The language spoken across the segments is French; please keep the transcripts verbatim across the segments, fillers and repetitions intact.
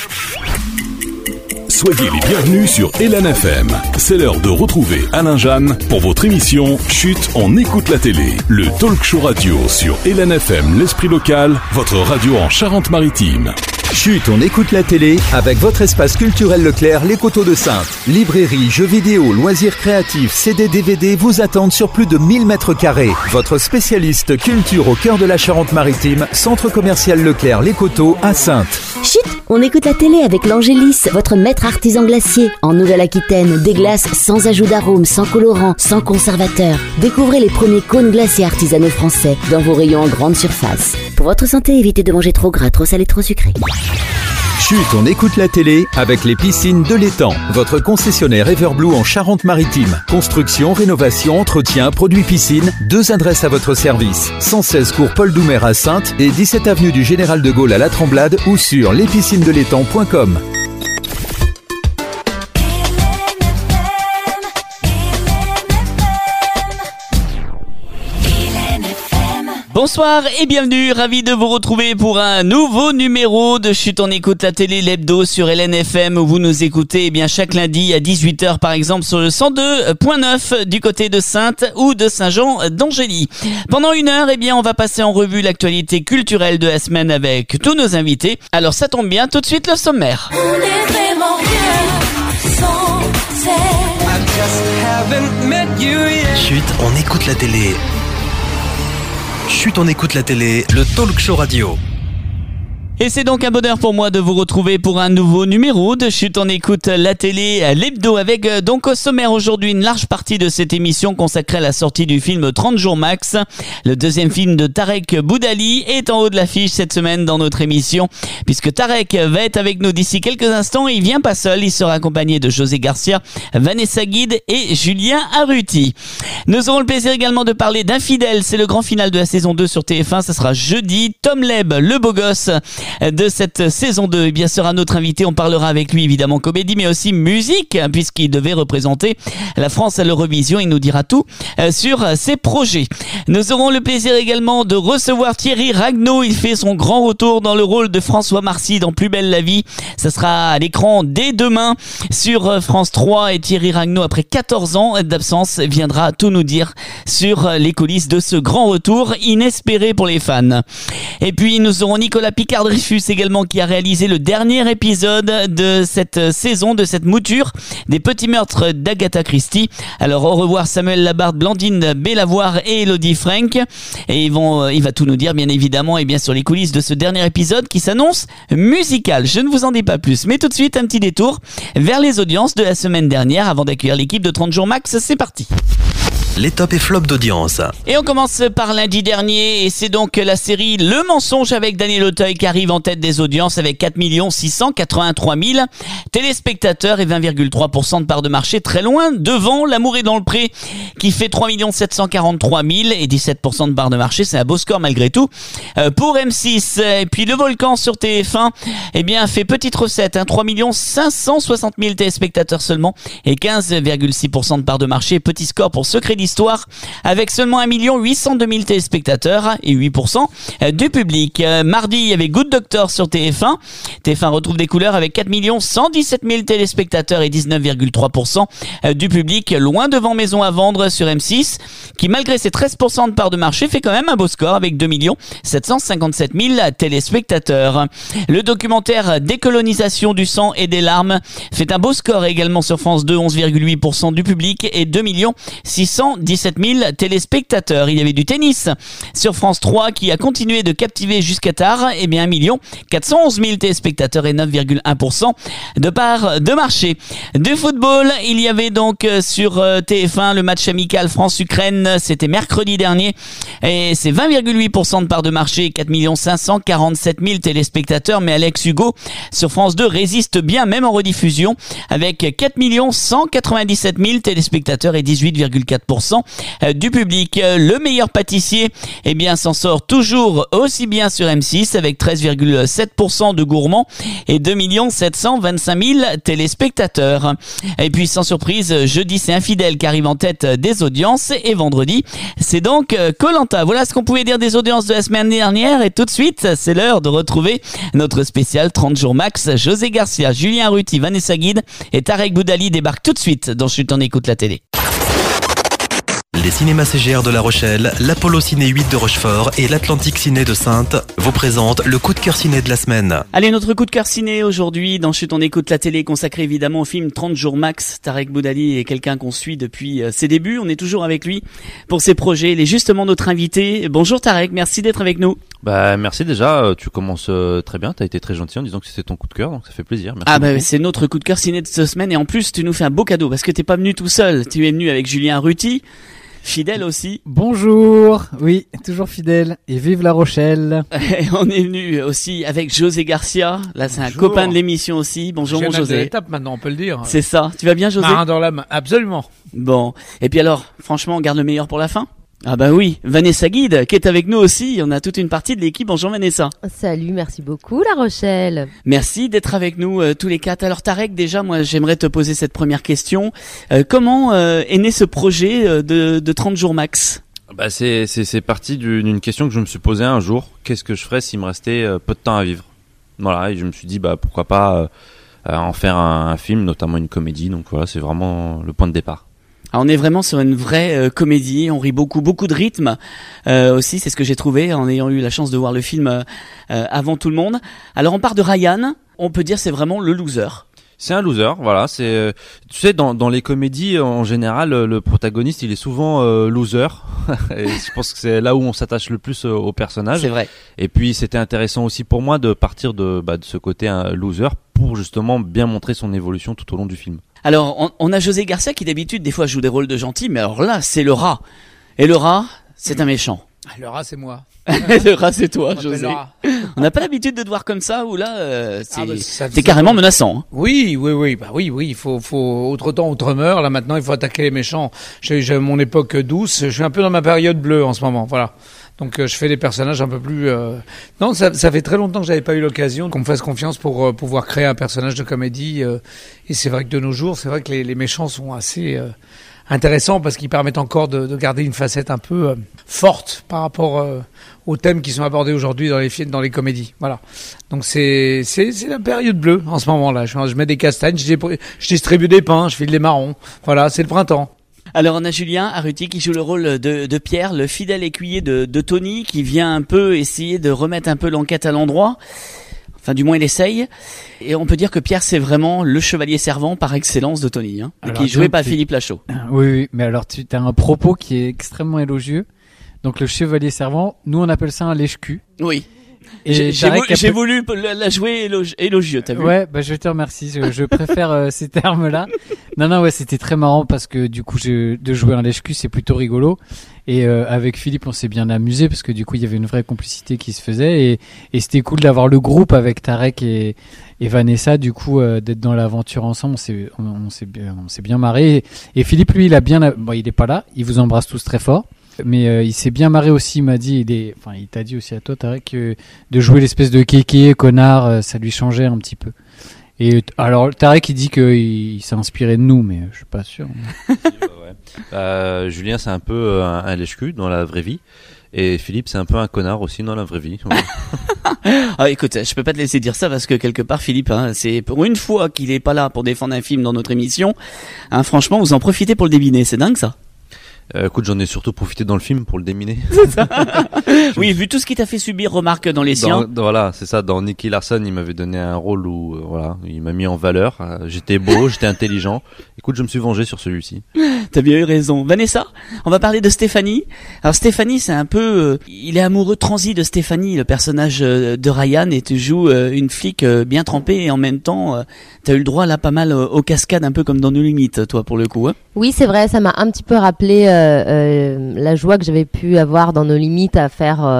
Soyez les bienvenus sur Hélène F M. C'est l'heure de retrouver Alain Jeanne pour votre émission Chut, on écoute la télé. Le talk show radio sur Hélène F M, l'esprit local, votre radio en Charente-Maritime. Chut, on écoute la télé avec votre espace culturel Leclerc, les Coteaux de Saintes. Librairie, jeux vidéo, loisirs créatifs, C D, D V D vous attendent sur plus de mille mètres carrés. Votre spécialiste culture au cœur de la Charente-Maritime, centre commercial Leclerc, les Coteaux à Saintes. Chut, on écoute la télé avec l'Angélis, votre maître artisan glacier. En Nouvelle-Aquitaine, des glaces sans ajout d'arôme, sans colorant, sans conservateur. Découvrez les premiers cônes glaciers artisanaux français dans vos rayons en grande surface. Pour votre santé, évitez de manger trop gras, trop salé, trop sucré. Chut, on écoute la télé avec les piscines de l'Étang. Votre concessionnaire Everblue en Charente-Maritime. Construction, rénovation, entretien, produits piscine. Deux adresses à votre service. cent seize cours Paul Doumer à Saintes et dix-sept avenue du Général de Gaulle à La Tremblade ou sur les piscines de l'étang point com. Bonsoir et bienvenue, ravi de vous retrouver pour un nouveau numéro de Chut, on écoute la télé, l'hebdo sur Hélène F M où vous nous écoutez eh bien chaque lundi à dix-huit heures par exemple sur le cent deux virgule neuf du côté de Saintes ou de Saint-Jean-d'Angély. Pendant une heure, eh bien on va passer en revue l'actualité culturelle de la semaine avec tous nos invités. Alors ça tombe bien, tout de suite le sommaire. On est vraiment bien sans elle. Chut, on écoute la télé. Chut, on écoute la télé, le talk show radio. Et c'est donc un bonheur pour moi de vous retrouver pour un nouveau numéro de Chut, on écoute la télé, l'hebdo, avec donc au sommaire aujourd'hui une large partie de cette émission consacrée à la sortie du film trente jours max. Le deuxième film de Tarek Boudali est en haut de l'affiche cette semaine dans notre émission, puisque Tarek va être avec nous d'ici quelques instants. Il vient pas seul, il sera accompagné de José Garcia, Vanessa Guide et Julien Arruti. Nous aurons le plaisir également de parler d'Infidèles, c'est le grand final de la saison deux sur T F un, ça sera jeudi. Tom Leb, le beau gosse de cette saison deux, eh bien sera notre invité. On parlera avec lui évidemment comédie mais aussi musique, puisqu'il devait représenter la France à l'Eurovision. Il nous dira tout sur ses projets. Nous aurons le plaisir également de recevoir Thierry Ragnaud. Il fait son grand retour dans le rôle de François Marcy dans Plus belle la vie. Ça sera à l'écran dès demain sur France trois et Thierry Ragnaud, après quatorze ans d'absence, viendra tout nous dire sur les coulisses de ce grand retour inespéré pour les fans. Et puis nous aurons Nicolas Picard-Dreyfus également, qui a réalisé le dernier épisode de cette saison, de cette mouture des petits meurtres d'Agatha Christie. Alors au revoir Samuel Labarthe, Blandine Bellavoir et Elodie Frank. Et ils vont, il va tout nous dire bien évidemment et bien sur les coulisses de ce dernier épisode qui s'annonce musical. Je ne vous en dis pas plus, mais tout de suite un petit détour vers les audiences de la semaine dernière avant d'accueillir l'équipe de trente jours max. C'est parti. Les tops et flops d'audience. Et on commence par lundi dernier, et c'est donc la série Le Mensonge avec Daniel Auteuil qui arrive en tête des audiences avec quatre millions six cent quatre-vingt-trois mille téléspectateurs et vingt virgule trois pour cent de part de marché, très loin devant L'amour est dans le pré qui fait trois millions sept cent quarante-trois mille et dix-sept pour cent de part de marché. C'est un beau score malgré tout euh, pour M six. Et puis Le Volcan sur T F un eh bien fait petite recette, hein, trois millions cinq cent soixante mille téléspectateurs seulement et quinze virgule six pour cent de part de marché. Petit score pour Secret d'Histoire avec seulement un million huit cent deux mille téléspectateurs et huit pour cent du public. Euh, mardi, il y avait Good Doctor sur T F un. T F un retrouve des couleurs avec quatre millions cent dix-sept mille téléspectateurs et dix-neuf virgule trois pour cent du public, loin devant Maison à vendre sur M six, qui malgré ses treize pour cent de part de marché fait quand même un beau score avec deux millions sept cent cinquante-sept mille téléspectateurs. Le documentaire Décolonisation du sang et des larmes fait un beau score également sur France deux, onze virgule huit pour cent du public et deux millions six cent dix-sept mille téléspectateurs. Il y avait du tennis sur France trois qui a continué de captiver jusqu'à tard, et bien un million quatre cent onze mille téléspectateurs et neuf virgule un pour cent de part de marché. Du football, il y avait donc sur T F un le match amical France-Ukraine, c'était mercredi dernier et c'est vingt virgule huit pour cent de part de marché, quatre millions cinq cent quarante-sept mille téléspectateurs, mais Alex Hugo sur France deux résiste bien même en rediffusion avec quatre millions cent quatre-vingt-dix-sept mille téléspectateurs et dix-huit virgule quatre pour cent pour cent du public. Le meilleur pâtissier, eh bien, s'en sort toujours aussi bien sur M six avec treize virgule sept pour cent de gourmands et deux millions sept cent vingt-cinq mille téléspectateurs. Et puis, sans surprise, jeudi, c'est Infidèle qui arrive en tête des audiences et vendredi, c'est donc Koh-Lanta. Voilà ce qu'on pouvait dire des audiences de la semaine dernière et tout de suite, c'est l'heure de retrouver notre spécial trente jours max. José Garcia, Julien Arruti, Vanessa Guide et Tarek Boudali débarquent tout de suite dans Chut, on écoute la télé. Les cinémas C G R de La Rochelle, l'Apollo Ciné huit de Rochefort et l'Atlantique Ciné de Saintes vous présentent le coup de cœur ciné de la semaine. Allez, notre coup de cœur ciné aujourd'hui dans Chut, on écoute la télé, consacré évidemment au film trente jours max. Tarek Boudali est quelqu'un qu'on suit depuis ses débuts. On est toujours avec lui pour ses projets. Il est justement notre invité. Bonjour Tarek, merci d'être avec nous. Bah merci déjà, tu commences très bien, t'as été très gentil en disant que c'était ton coup de cœur, donc ça fait plaisir. Merci ah bah beaucoup. C'est notre coup de cœur ciné de cette semaine et en plus tu nous fais un beau cadeau parce que t'es pas venu tout seul, tu es venu avec Julien Arruti. Fidèle aussi. Bonjour, oui, toujours fidèle et vive La Rochelle. Et on est venu aussi avec José Garcia, là c'est Bonjour. un copain de l'émission aussi. Bonjour mon José. C'est l'étape maintenant, on peut le dire. C'est ça, tu vas bien José? Marin dans l'âme, absolument. Bon, et puis alors, franchement, on garde le meilleur pour la fin? Ah bah oui, Vanessa Guide qui est avec nous aussi, on a toute une partie de l'équipe. Bonjour Vanessa. Salut, merci beaucoup La Rochelle. Merci d'être avec nous euh, tous les quatre. Alors Tarek, déjà moi j'aimerais te poser cette première question. Euh, comment euh, est né ce projet euh, de, de trente jours max? Bah c'est c'est c'est parti d'une, d'une question que je me suis posée un jour. Qu'est-ce que je ferais s'il me restait euh, peu de temps à vivre? Voilà, et je me suis dit bah pourquoi pas euh, euh, en faire un, un film, notamment une comédie. Donc voilà, c'est vraiment le point de départ. Alors on est vraiment sur une vraie euh, comédie, on rit beaucoup, beaucoup de rythme euh, aussi, c'est ce que j'ai trouvé en ayant eu la chance de voir le film euh, euh, avant tout le monde. Alors on part de Ryan, on peut dire c'est vraiment le loser. C'est un loser, voilà. C'est, euh, tu sais, dans dans les comédies en général, le protagoniste il est souvent euh, loser. Et je pense que c'est là où on s'attache le plus euh, au personnage. C'est vrai. Et puis c'était intéressant aussi pour moi de partir de bah, de ce côté un loser pour justement bien montrer son évolution tout au long du film. Alors on, on a José Garcia qui d'habitude des fois joue des rôles de gentil, mais alors là c'est le rat. Et le rat, c'est un méchant. Le rat, c'est moi. Le rat, c'est toi, On José. le rat. On n'a pas l'habitude de te voir comme ça, ou là, euh, c'est, Ah bah, ça- c'est ça- carrément menaçant. Hein. Oui, oui, oui, bah oui, oui, il faut, faut, autre temps, autre meurt. Là, maintenant, il faut attaquer les méchants. J'ai, j'ai mon époque douce. Je suis un peu dans ma période bleue en ce moment, voilà. Donc, euh, je fais des personnages un peu plus, euh... non, ça, ça fait très longtemps que j'avais pas eu l'occasion qu'on me fasse confiance pour euh, pouvoir créer un personnage de comédie. euh, Et c'est vrai que de nos jours, c'est vrai que les, les méchants sont assez, euh, intéressants parce qu'ils permettent encore de, de garder une facette un peu euh, forte par rapport euh, aux thèmes qui sont abordés aujourd'hui dans les films, dans les comédies. Voilà. Donc c'est c'est c'est la période bleue en ce moment-là. Je, je mets des castagnes, je, dé- je distribue des pains, je file des marrons. Voilà, c'est le printemps. Alors on a Julien Arruti qui joue le rôle de, de Pierre, le fidèle écuyer de, de Tony, qui vient un peu essayer de remettre un peu l'enquête à l'endroit. Enfin, du moins, il essaye. Et on peut dire que Pierre, c'est vraiment le chevalier servant par excellence de Tony, hein, Alors, qui est joué donc, par tu- Philippe Lachaud. Oui, oui, mais alors tu as un propos qui est extrêmement élogieux. Donc le chevalier servant, nous on appelle ça un lèche-cul. Oui. Et J'ai, j'ai, Tarek vou- a j'ai peu- voulu la, la jouer élogi- élogieux, t'as vu? Ouais, bah je te remercie. Je, je préfère euh, ces termes-là. Non, non, ouais, c'était très marrant parce que du coup, je, de jouer un lèche-cul, c'est plutôt rigolo. Et euh, avec Philippe, on s'est bien amusé parce que du coup, il y avait une vraie complicité qui se faisait et, et c'était cool d'avoir le groupe avec Tarek et, et Vanessa. Du coup, euh, d'être dans l'aventure ensemble, on s'est, on, on s'est bien, on s'est bien marré. Et, et Philippe, lui, il a bien, bon, il est pas là. Il vous embrasse tous très fort. Mais euh, il s'est bien marré aussi, il m'a dit, il est, enfin, il t'a dit aussi à toi, Tarek, que de jouer l'espèce de kéké, connard, euh, ça lui changeait un petit peu. Et t- alors, Tarek, il dit qu'il il s'est inspiré de nous, mais euh, je suis pas sûr. Ouais. Euh, Julien, c'est un peu euh, un, un lèche-cul dans la vraie vie. Et Philippe, c'est un peu un connard aussi dans la vraie vie. Ah, écoute, je peux pas te laisser dire ça parce que quelque part, Philippe, hein, c'est pour une fois qu'il est pas là pour défendre un film dans notre émission. Hein, franchement, vous en profitez pour le débiner, c'est dingue ça. Euh, écoute, j'en ai surtout profité dans le film pour le déminer. Oui, vu tout ce qu'il t'a fait subir, remarque dans les siens. Dans, dans- voilà, c'est ça. Dans Nicky Larson, il m'avait donné un rôle où, euh, voilà, il m'a mis en valeur. Euh, j'étais beau, j'étais intelligent. Écoute, je me suis vengé sur celui-ci. T'as bien eu raison. Vanessa, on va parler de Stéphanie. Alors Stéphanie, c'est un peu, euh, il est amoureux transi de Stéphanie, le personnage euh, de Ryan, et tu joues euh, une flic euh, bien trempée et en même temps, euh, t'as eu le droit là pas mal euh, aux cascades, un peu comme dans nos limites, toi pour le coup. Hein. Oui, c'est vrai, ça m'a un petit peu rappelé euh, euh, la joie que j'avais pu avoir dans nos limites à faire euh,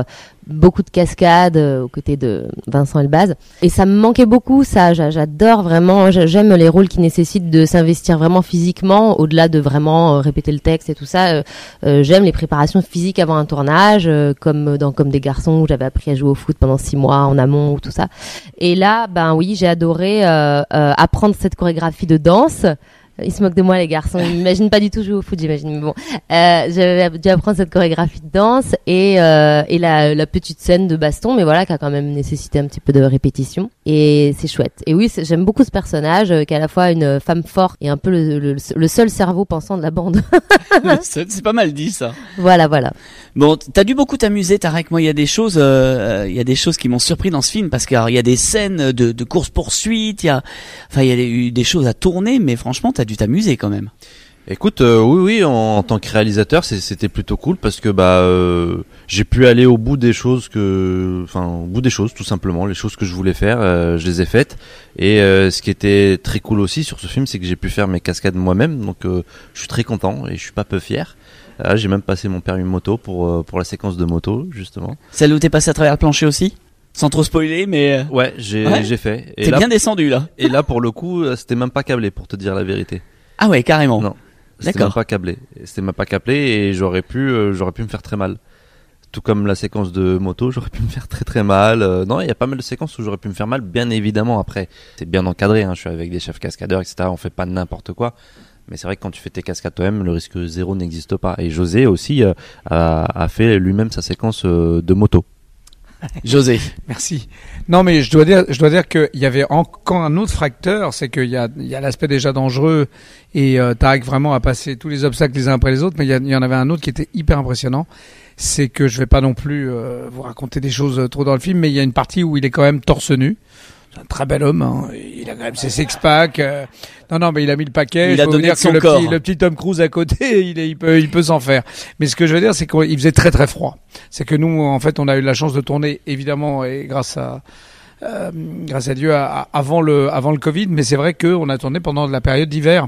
beaucoup de cascades euh, aux côtés de Vincent Elbaz. Et ça me manquait beaucoup, ça. J'a- J'adore vraiment, j'a- j'aime les rôles qui nécessitent de s'investir vraiment physiquement, au-delà de vraiment euh, répéter le texte et tout ça. Euh, euh, j'aime les préparations physiques avant un tournage, euh, comme dans Comme des garçons, où j'avais appris à jouer au foot pendant six mois en amont ou tout ça. Et là, ben oui, j'ai adoré euh, euh, apprendre cette chorégraphie de danse. Ils se moquent de moi, les garçons. Ils n'imaginent pas du tout jouer au foot, j'imagine. Mais bon, euh, j'avais dû apprendre cette chorégraphie de danse et, euh, et la, la petite scène de baston, mais voilà, qui a quand même nécessité un petit peu de répétition. Et c'est chouette. Et oui, c'est- j'aime beaucoup ce personnage, euh, qui est à la fois une femme forte et un peu le, le, le seul cerveau pensant de la bande. c'est c'est pas mal dit ça. Voilà, voilà. Bon, t'as dû beaucoup t'amuser, Tarek. Moi, il y a des choses, euh, il y a des choses qui m'ont surpris dans ce film parce qu'il y a des scènes de, de course poursuite, il y a, enfin, il y a eu des choses à tourner, mais franchement, t'as dû t'amuser quand même. Écoute, euh, oui, oui, en, en tant que réalisateur, c'est- c'était plutôt cool parce que bah euh, j'ai pu aller au bout des choses que, enfin, au bout des choses, tout simplement, les choses que je voulais faire, euh, je les ai faites. Et euh, ce qui était très cool aussi sur ce film, c'est que j'ai pu faire mes cascades moi-même, donc euh, je suis très content et je suis pas peu fier. Euh, j'ai même passé mon permis moto pour euh, pour la séquence de moto justement. Celle où t'es passé à travers le plancher aussi, sans trop spoiler, mais euh, Ouais, j'ai Ouais. j'ai fait. Et t'es là, bien descendu là. et là pour le coup, euh, c'était même pas câblé pour te dire la vérité. Ah ouais, carrément. Non. C'était D'accord. même pas câblé. C'était même pas câblé et j'aurais pu, euh, j'aurais pu me faire très mal. Tout comme la séquence de moto, j'aurais pu me faire très très mal. Euh, non, il y a pas mal de séquences où j'aurais pu me faire mal, bien évidemment. Après, c'est bien encadré. Hein, je suis avec des chefs cascadeurs, et cetera. On fait pas n'importe quoi. Mais c'est vrai que quand tu fais tes cascades toi-même, le risque zéro n'existe pas. Et José aussi euh, a, a fait lui-même sa séquence euh, de moto. José. Merci. Non, mais je dois dire, je dois dire qu'il y avait encore un autre facteur, c'est qu'il y a, il y a l'aspect déjà dangereux et euh, Tarek vraiment a passé tous les obstacles les uns après les autres, mais il y, a- il y en avait un autre qui était hyper impressionnant. C'est que je vais pas non plus euh, vous raconter des choses euh, trop dans le film, mais il y a une partie où il est quand même torse nu. C'est un très bel homme, hein. Il a quand même ses six-packs. euh, Non, non, mais il a mis le paquet. Il Je a peux vous donné dire de son que le corps. petit, le petit Tom Cruise à côté, il, est, il peut, il peut s'en faire. Mais ce que je veux dire, c'est qu'il faisait très très froid. C'est que nous, en fait, on a eu la chance de tourner, évidemment, et grâce à, euh, grâce à Dieu, à- à- avant le, avant le Covid. Mais c'est vrai qu'on a tourné pendant la période d'hiver.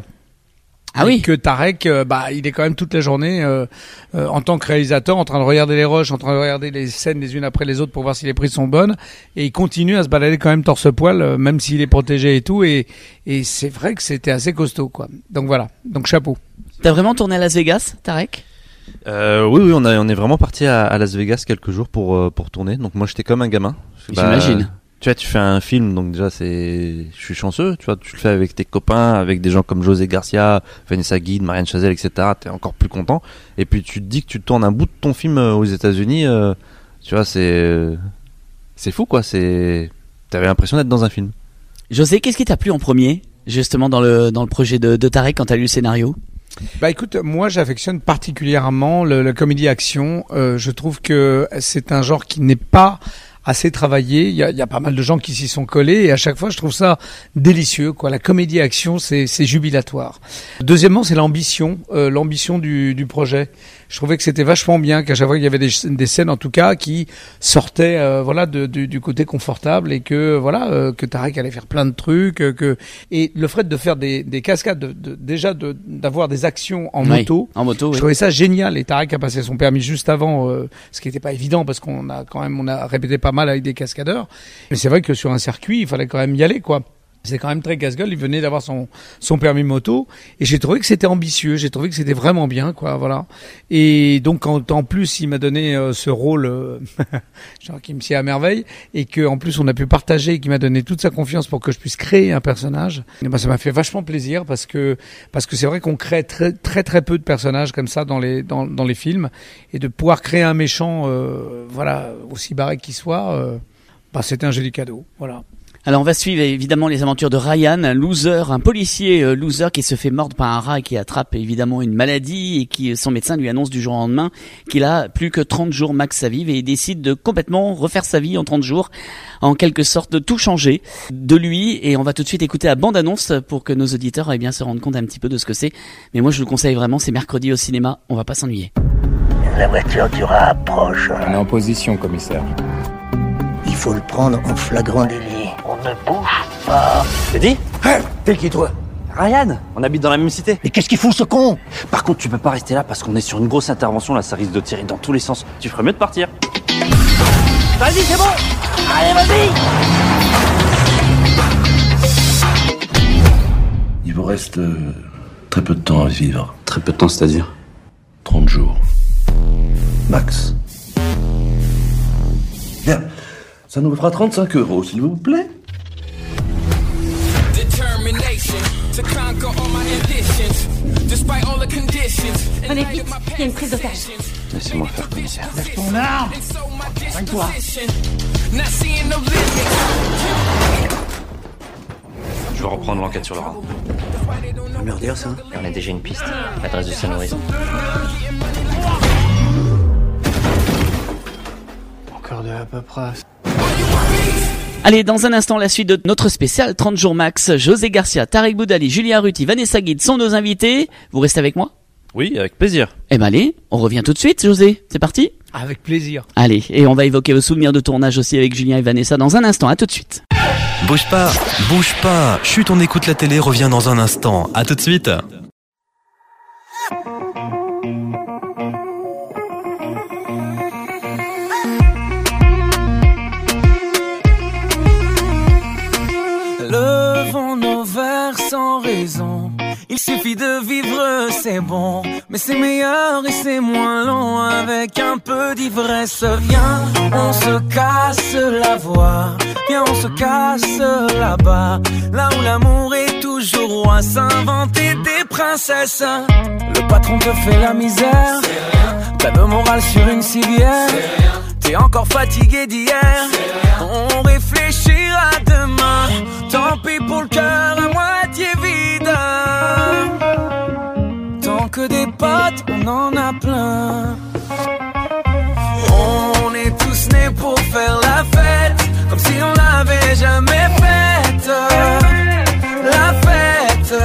Ah Et oui. que Tarek, euh, bah, il est quand même toute la journée euh, euh, en tant que réalisateur, en train de regarder les rushs, en train de regarder les scènes les unes après les autres pour voir si les prises sont bonnes, et il continue à se balader quand même torse-poil, euh, même s'il est protégé et tout, et, et c'est vrai que c'était assez costaud, quoi. Donc voilà, donc chapeau. T'as vraiment tourné à Las Vegas, Tarek? Euh, oui, oui, on, a, on est vraiment parti à, à Las Vegas quelques jours pour euh, pour tourner. Donc moi, j'étais comme un gamin. Bah, J'imagine. Tu vois, tu fais un film, donc déjà c'est, je suis chanceux. Tu vois, tu le fais avec tes copains, avec des gens comme José Garcia, Vanessa Guide, Marianne Chazelle, et cetera. T'es encore plus content. Et puis tu te dis que tu tournes un bout de ton film euh, aux États-Unis. Euh, tu vois, c'est euh, c'est fou, quoi. C'est, t'avais l'impression d'être dans un film. José, qu'est-ce qui t'a plu en premier, justement dans le dans le projet de, de Tarek quand t'as lu le scénario? Bah écoute, moi j'affectionne particulièrement le, la comédie action. Euh, je trouve que c'est un genre qui n'est pas assez travaillé. Il y a, il y a pas mal de gens qui s'y sont collés et à chaque fois je trouve ça délicieux, quoi. La comédie action, c'est, c'est jubilatoire. Deuxièmement, c'est l'ambition, euh, l'ambition du, du projet. Je trouvais que c'était vachement bien qu'à chaque fois il y avait des, des scènes en tout cas qui sortaient, euh, voilà, de, du, du côté confortable et que voilà, euh, que Tarek allait faire plein de trucs, euh, que et le fait de faire des, des cascades, de, de, déjà de, d'avoir des actions en Oui, moto. en moto, oui. Je trouvais ça génial et Tarek a passé son permis juste avant, euh, ce qui n'était pas évident parce qu'on a quand même on a répété pas mal avec des cascadeurs. Mais c'est vrai que sur un circuit, il fallait quand même y aller, quoi. C'est quand même très casse-gueule. Il venait d'avoir son son permis moto et j'ai trouvé que c'était ambitieux. J'ai trouvé que c'était vraiment bien, quoi. Voilà. Et donc quand en plus il m'a donné euh, ce rôle, euh, genre qui me sied à merveille, et que en plus on a pu partager, et qu'il m'a donné toute sa confiance pour que je puisse créer un personnage. Et ben ça m'a fait vachement plaisir parce que parce que c'est vrai qu'on crée très très très peu de personnages comme ça dans les dans dans les films et de pouvoir créer un méchant, euh, voilà, aussi barré qu'il soit, euh, bah c'était un joli cadeau. Voilà. Alors on va suivre évidemment les aventures de Ryan, un loser, un policier euh, loser qui se fait mordre par un rat et qui attrape évidemment une maladie et qui son médecin lui annonce du jour au lendemain qu'il a plus que trente jours max à vivre et il décide de complètement refaire sa vie en trente jours, en quelque sorte de tout changer de lui. Et on va tout de suite écouter la bande-annonce pour que nos auditeurs aient bien se rendre compte un petit peu de ce que c'est. Mais moi je vous le conseille vraiment, c'est mercredi au cinéma, on va pas s'ennuyer. La voiture du rat approche. On est en position, commissaire. Il faut le prendre en flagrant délit. On ne bouge pas. T'as dit? Hein? T'es qui, toi? Ryan, on habite dans la même cité. Mais qu'est-ce qu'il fout, ce con? Par contre, tu peux pas rester là parce qu'on est sur une grosse intervention, là, ça risque de tirer dans tous les sens. Tu ferais mieux de partir. Vas-y, c'est bon. Allez, vas-y. Il vous reste euh, très peu de temps à vivre. Très peu de temps, c'est-à-dire trente jours. Max. Bien. Ça nous fera trente-cinq euros, s'il vous plaît. Allez, vite, il y a une prise d'otage. Laissez-moi faire, commissaire. Lève ton arme. Soigne-toi. Je vais reprendre l'enquête sur le rat. Un meurtrier, ça. On a déjà une piste. L'adresse de Saint-Horizon. Encore de la paperasse. Allez, dans un instant, la suite de notre spécial trente jours max. José Garcia, Tarek Boudali, Julien Ruti, Vanessa Guide sont nos invités. Vous restez avec moi ? Oui, avec plaisir. Eh ben allez, on revient tout de suite, José. C'est parti ? Avec plaisir. Allez, et on va évoquer vos souvenirs de tournage aussi avec Julien et Vanessa dans un instant. À tout de suite. Bouge pas, bouge pas. Chut, on écoute la télé, revient dans un instant. À tout de suite. Levons nos verres sans raison. Il suffit de vivre, c'est bon. Mais c'est meilleur et c'est moins long avec un peu d'ivresse. Viens, on se casse la voix. Viens, on se casse là-bas. Là où l'amour est toujours roi. S'inventer des princesses. Le patron te fait la misère. T'as le moral sur une civière. T'es encore fatigué d'hier. On réfléchira demain. Tant pis pour le cœur à moitié vide. Tant que des potes, on en a plein. On est tous nés pour faire la fête, comme si on l'avait jamais faite. La fête.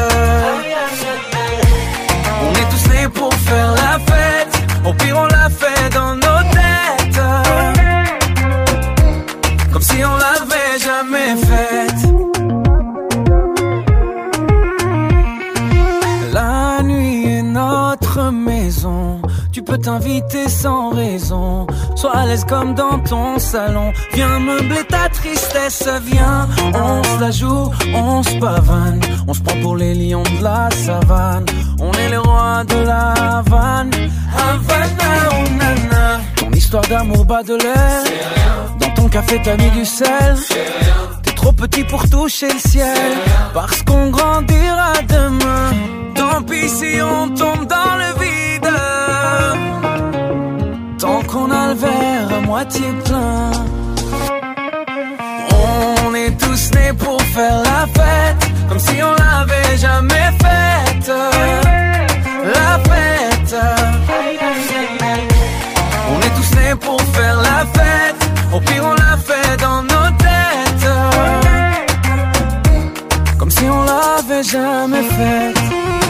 On est tous nés pour faire la fête. Au pire on l'a fait dans nos têtes, comme si on l'avait jamais faite. La nuit est notre maison. Tu peux t'inviter sans raison. Sois à l'aise comme dans ton salon. Viens meubler ta tristesse. Viens, on se la joue, on se pavane. On se prend pour les lions de la savane. On est les rois de la Havane. Havana, oh nana. Ton histoire d'amour bat de l'air. Dans ton café t'as mis du sel. T'es trop petit pour toucher le ciel. Parce qu'on grandira demain. Tant pis si on tombe dans le vide. Tant qu'on a le verre à moitié plein. On est tous nés pour faire la fête, comme si on l'avait jamais faite. La fête. On est tous nés pour faire la fête. Au pire on l'a fait dans nos têtes, comme si on l'avait jamais faite.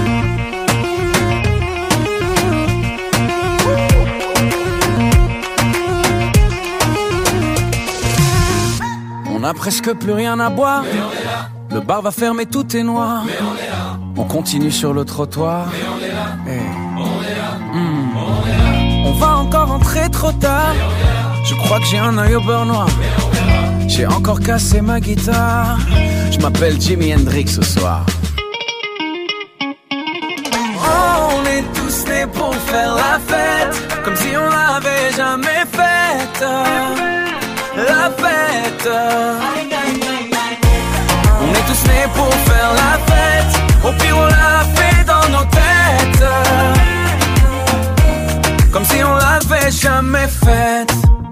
On a presque plus rien à boire. Le bar va fermer, tout est noir. On continue sur le trottoir. Hey. Mmh. On va encore entrer trop tard. Je crois que j'ai un œil au beurre noir. J'ai encore cassé ma guitare. Je m'appelle Jimi Hendrix ce soir. Oh, on est tous nés pour faire la fête, comme si on l'avait jamais faite. La fête. On est tous nés pour faire la fête. Au pire on l'a fait dans nos têtes, comme si on l'avait jamais faite.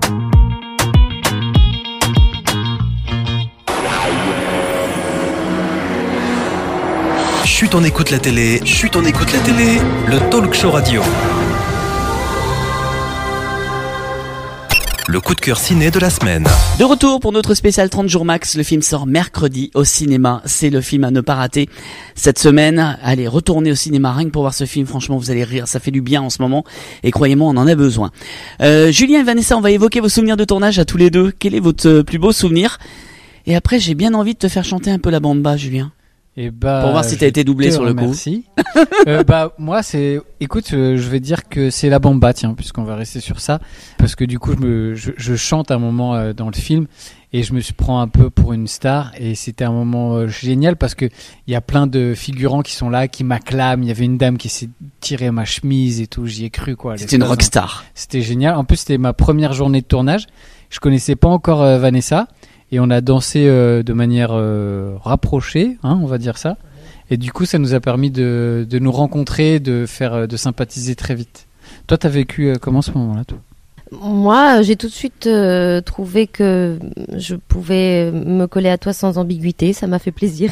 Chut, on écoute la télé. Chut, on écoute la télé. Le talk show radio. Le coup de cœur ciné de la semaine. De retour pour notre spécial trente jours max. Le film sort mercredi au cinéma. C'est le film à ne pas rater cette semaine. Allez, retournez au cinéma rien que pour voir ce film. Franchement, vous allez rire. Ça fait du bien en ce moment. Et croyez-moi, on en a besoin. Euh, Julien et Vanessa, on va évoquer vos souvenirs de tournage à tous les deux. Quel est votre plus beau souvenir ? Et après, j'ai bien envie de te faire chanter un peu la bamba, Julien. Et bah, pour voir si t'as été doublé sur le coup. Merci. euh, bah moi c'est, écoute, euh, je vais dire que c'est la bamba, tiens, puisqu'on va rester sur ça, parce que du coup je me, je, je chante un moment euh, dans le film et je me suis prends un peu pour une star et c'était un moment euh, génial parce que il y a plein de figurants qui sont là, qui m'acclament. Il y avait une dame qui s'est tirée ma chemise et tout, j'y ai cru quoi. C'était une rockstar. C'était génial. En plus c'était ma première journée de tournage. Je connaissais pas encore euh, Vanessa. Et on a dansé euh, de manière euh, rapprochée, hein, on va dire ça. Et du coup, ça nous a permis de, de nous rencontrer, de faire, de sympathiser très vite. Toi, t'as vécu euh, comment ce moment-là, toi ? Moi, j'ai tout de suite euh, trouvé que je pouvais me coller à toi sans ambiguïté. Ça m'a fait plaisir.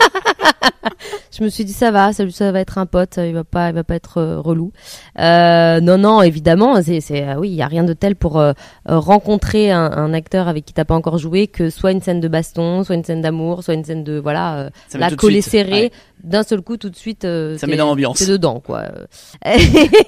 Je me suis dit ça va, ça, ça va être un pote, il va pas, il va pas être euh, relou. Euh, non, non, évidemment, c'est, c'est, euh, oui, il y a rien de tel pour euh, rencontrer un, un acteur avec qui t'as pas encore joué que soit une scène de baston, soit une scène d'amour, soit une scène de voilà, euh, la collée serrée. Ouais. D'un seul coup, tout de suite, euh, ça met dans l'ambiance. C'est dedans, quoi. et,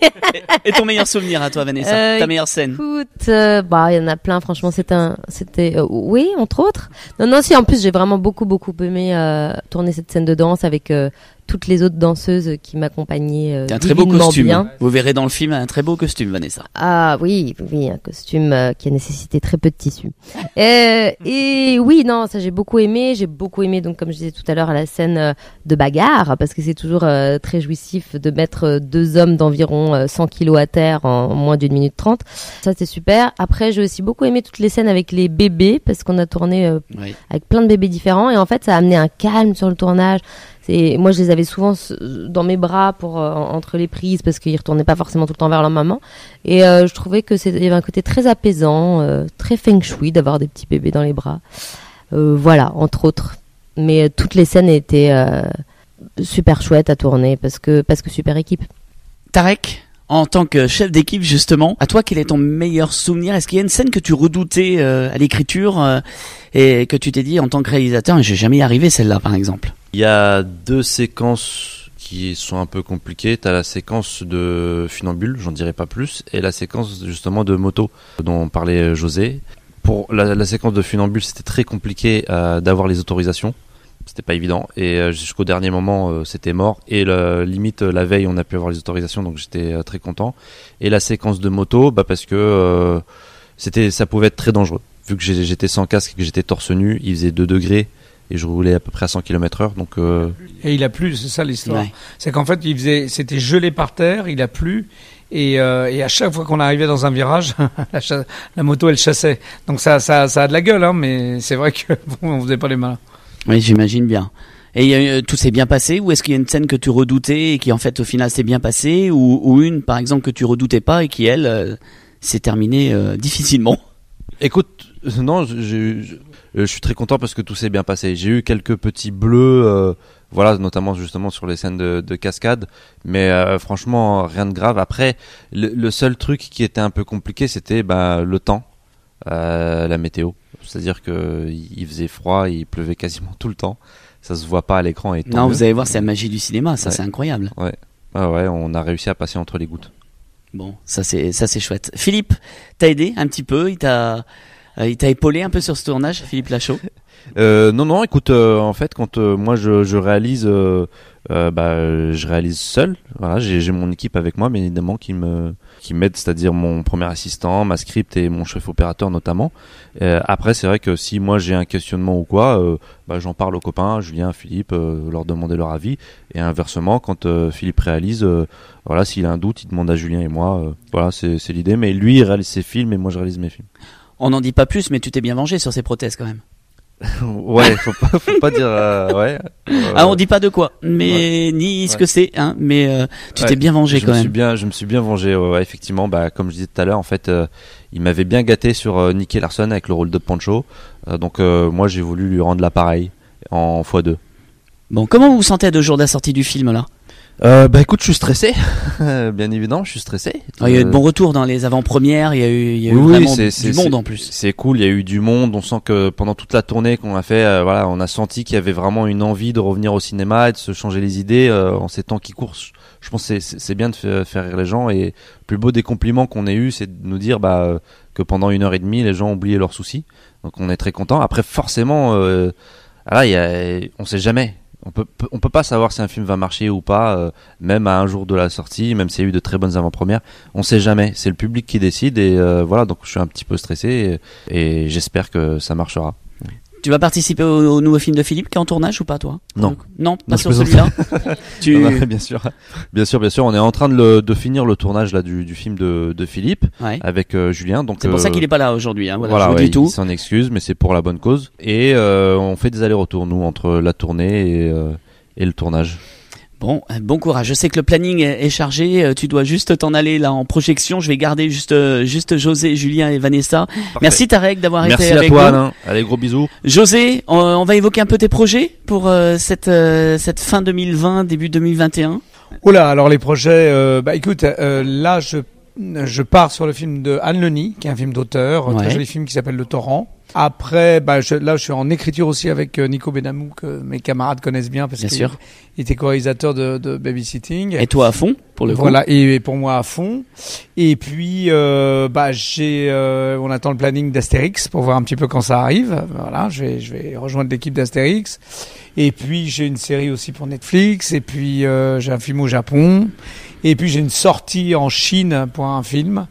et ton meilleur souvenir à toi, Vanessa, euh, ta meilleure scène. Écoute, euh, bah, il y en a plein. Franchement, c'était, un, c'était, euh, oui, entre autres. Non, non, si. En plus, j'ai vraiment beaucoup, beaucoup aimé euh, tourner cette scène de danse avec euh, toutes les autres danseuses qui m'accompagnaient. Euh, T'as un très beau costume. Bien. Vous verrez dans le film un très beau costume, Vanessa. Ah oui, oui, un costume euh, qui a nécessité très peu de tissu. euh, et oui, non, ça j'ai beaucoup aimé. J'ai beaucoup aimé, donc comme je disais tout à l'heure, la scène euh, de bagarre, parce que c'est toujours euh, très jouissif de mettre euh, deux hommes d'environ euh, cent kilos à terre en moins d'une minute trente. Ça c'est super. Après, j'ai aussi beaucoup aimé toutes les scènes avec les bébés, parce qu'on a tourné euh, oui. avec plein de bébés différents, et en fait, ça a amené un calme sur le tournage. C'est, moi, je les avais souvent dans mes bras pour euh, entre les prises parce qu'ils retournaient pas forcément tout le temps vers leur maman. Et euh, je trouvais que c'était, il y avait un côté très apaisant, euh, très feng shui d'avoir des petits bébés dans les bras. Euh, voilà, entre autres. Mais euh, toutes les scènes étaient euh, super chouettes à tourner parce que parce que super équipe. Tarek, en tant que chef d'équipe justement, à toi quel est ton meilleur souvenir ? Est-ce qu'il y a une scène que tu redoutais euh, à l'écriture euh, et que tu t'es dit en tant que réalisateur, je vais jamais y arriver celle-là par exemple ? Il y a deux séquences qui sont un peu compliquées. T'as la séquence de funambule, j'en dirai pas plus, et la séquence justement de moto dont parlait José. Pour la, la séquence de funambule, c'était très compliqué euh, d'avoir les autorisations. C'était pas évident. Et euh, jusqu'au dernier moment, euh, c'était mort. Et le, limite, la veille, on a pu avoir les autorisations, donc j'étais euh, très content. Et la séquence de moto, bah parce que euh, c'était, ça pouvait être très dangereux. Vu que j'étais sans casque et que j'étais torse nu, il faisait deux degrés. Et je roulais à peu près à cent kilomètres heure, donc. Euh... Et il a plu, c'est ça l'histoire. Ouais. C'est qu'en fait, il faisait, c'était gelé par terre, il a plu, et, euh, et à chaque fois qu'on arrivait dans un virage, la, cha- la moto elle chassait. Donc ça, ça, ça a de la gueule, hein, mais c'est vrai que bon, on faisait pas les malins. Oui, j'imagine bien. Et euh, tout s'est bien passé, ou est-ce qu'il y a une scène que tu redoutais et qui en fait au final s'est bien passée, ou, ou une par exemple que tu redoutais pas et qui elle euh, s'est terminée euh, difficilement? Écoute, non, j'ai, je, je suis très content parce que tout s'est bien passé. J'ai eu quelques petits bleus, euh, voilà, notamment justement sur les scènes de, de cascade, mais euh, franchement rien de grave. Après, le, le seul truc qui était un peu compliqué, c'était bah, le temps, euh, la météo. C'est-à-dire que il faisait froid, il pleuvait quasiment tout le temps. Ça se voit pas à l'écran. Et non, vous allez voir, c'est la magie du cinéma, ça, ouais. C'est incroyable. Ouais, ah ouais, on a réussi à passer entre les gouttes. Bon, ça c'est ça c'est chouette. Philippe, t'as aidé un petit peu, il t'a euh, il t'a épaulé un peu sur ce tournage, Philippe Lachaud. Euh, non, non, écoute, euh, en fait, quand euh, moi je, je réalise, euh, euh, bah, je réalise seul. Voilà, j'ai, j'ai mon équipe avec moi, bien évidemment, qui me, qui m'aide, c'est-à-dire mon premier assistant, ma script et mon chef opérateur notamment. Euh, après, c'est vrai que si moi j'ai un questionnement ou quoi, euh, bah, j'en parle aux copains, Julien, Philippe, euh, leur demander leur avis. Et inversement, quand euh, Philippe réalise, euh, voilà, s'il a un doute, il demande à Julien et moi. Euh, voilà, c'est, c'est l'idée. Mais lui, il réalise ses films et moi, je réalise mes films. On n'en dit pas plus, mais tu t'es bien vengé sur ces prothèses quand même. Ouais, faut pas, faut pas dire. Euh, ouais. Euh, ah, on dit pas de quoi, mais ouais. ni ce ouais. que c'est, hein. Mais euh, tu ouais. t'es bien vengé je quand me même. Suis bien, je me suis bien vengé. Ouais, ouais, effectivement, bah comme je disais tout à l'heure, en fait, euh, il m'avait bien gâté sur euh, Nicky Larson avec le rôle de Pancho. Euh, donc euh, moi, j'ai voulu lui rendre l'appareil en fois deux. Bon, comment vous vous sentez à deux jours de la sortie du film là? Euh, bah écoute, je suis stressé, bien évidemment, je suis stressé. Ah, il y a eu de bons retours dans les avant-premières, il y a eu, il y a oui, eu vraiment c'est, du c'est, monde c'est, en plus. C'est cool, il y a eu du monde, on sent que pendant toute la tournée qu'on a fait, euh, voilà, on a senti qu'il y avait vraiment une envie de revenir au cinéma et de se changer les idées euh, en ces temps qui courent. Je pense que c'est, c'est bien de faire rire les gens et le plus beau des compliments qu'on ait eu, c'est de nous dire bah, que pendant une heure et demie, les gens ont oublié leurs soucis. Donc on est très content. Après, forcément, euh, voilà, il y a, on sait jamais. On peut, on peut pas savoir si un film va marcher ou pas, euh, même à un jour de la sortie, même s'il y a eu de très bonnes avant-premières. On sait jamais. C'est le public qui décide et euh, voilà. Donc je suis un petit peu stressé et, et j'espère que ça marchera. Tu vas participer au, au nouveau film de Philippe qui est en tournage ou pas, toi? Non. Non, pas non, sur celui-là. tu... non, non, bien sûr, bien sûr, bien sûr. On est en train de, le, de finir le tournage là du, du film de, de Philippe ouais. avec euh, Julien. Donc c'est pour euh, ça qu'il est pas là aujourd'hui. Hein, voilà, voilà, je vous ouais, dis tout. Il s'en excuse, mais c'est pour la bonne cause. Et euh, on fait des allers-retours nous entre la tournée et, euh, et le tournage. Bon, bon courage. Je sais que le planning est chargé. Tu dois juste t'en aller là en projection. Je vais garder juste, juste José, Julien et Vanessa. Parfait. Merci Tarek d'avoir Merci été avec nous. nous. Merci à toi, Alain. Allez, gros bisous. José, on, on va évoquer un peu tes projets pour euh, cette, euh, cette fin deux mille vingt, début deux mille vingt et un. Oula, alors les projets, euh, bah écoute, euh, là je je pars sur le film de Anne Leni, qui est un film d'auteur, un ouais. très joli film qui s'appelle Le Torrent. Après, bah, je, là, je suis en écriture aussi avec Nico Benamou, que mes camarades connaissent bien, parce qu'il il était co-réalisateur de, de Babysitting. Et toi à fond, pour le coup. Voilà, et, et pour moi à fond. Et puis, euh, bah, j'ai, euh, on attend le planning d'Astérix pour voir un petit peu quand ça arrive. Voilà, je vais, je vais rejoindre l'équipe d'Astérix. Et puis, j'ai une série aussi pour Netflix. Et puis, euh, j'ai un film au Japon. Et puis, j'ai une sortie en Chine pour un film.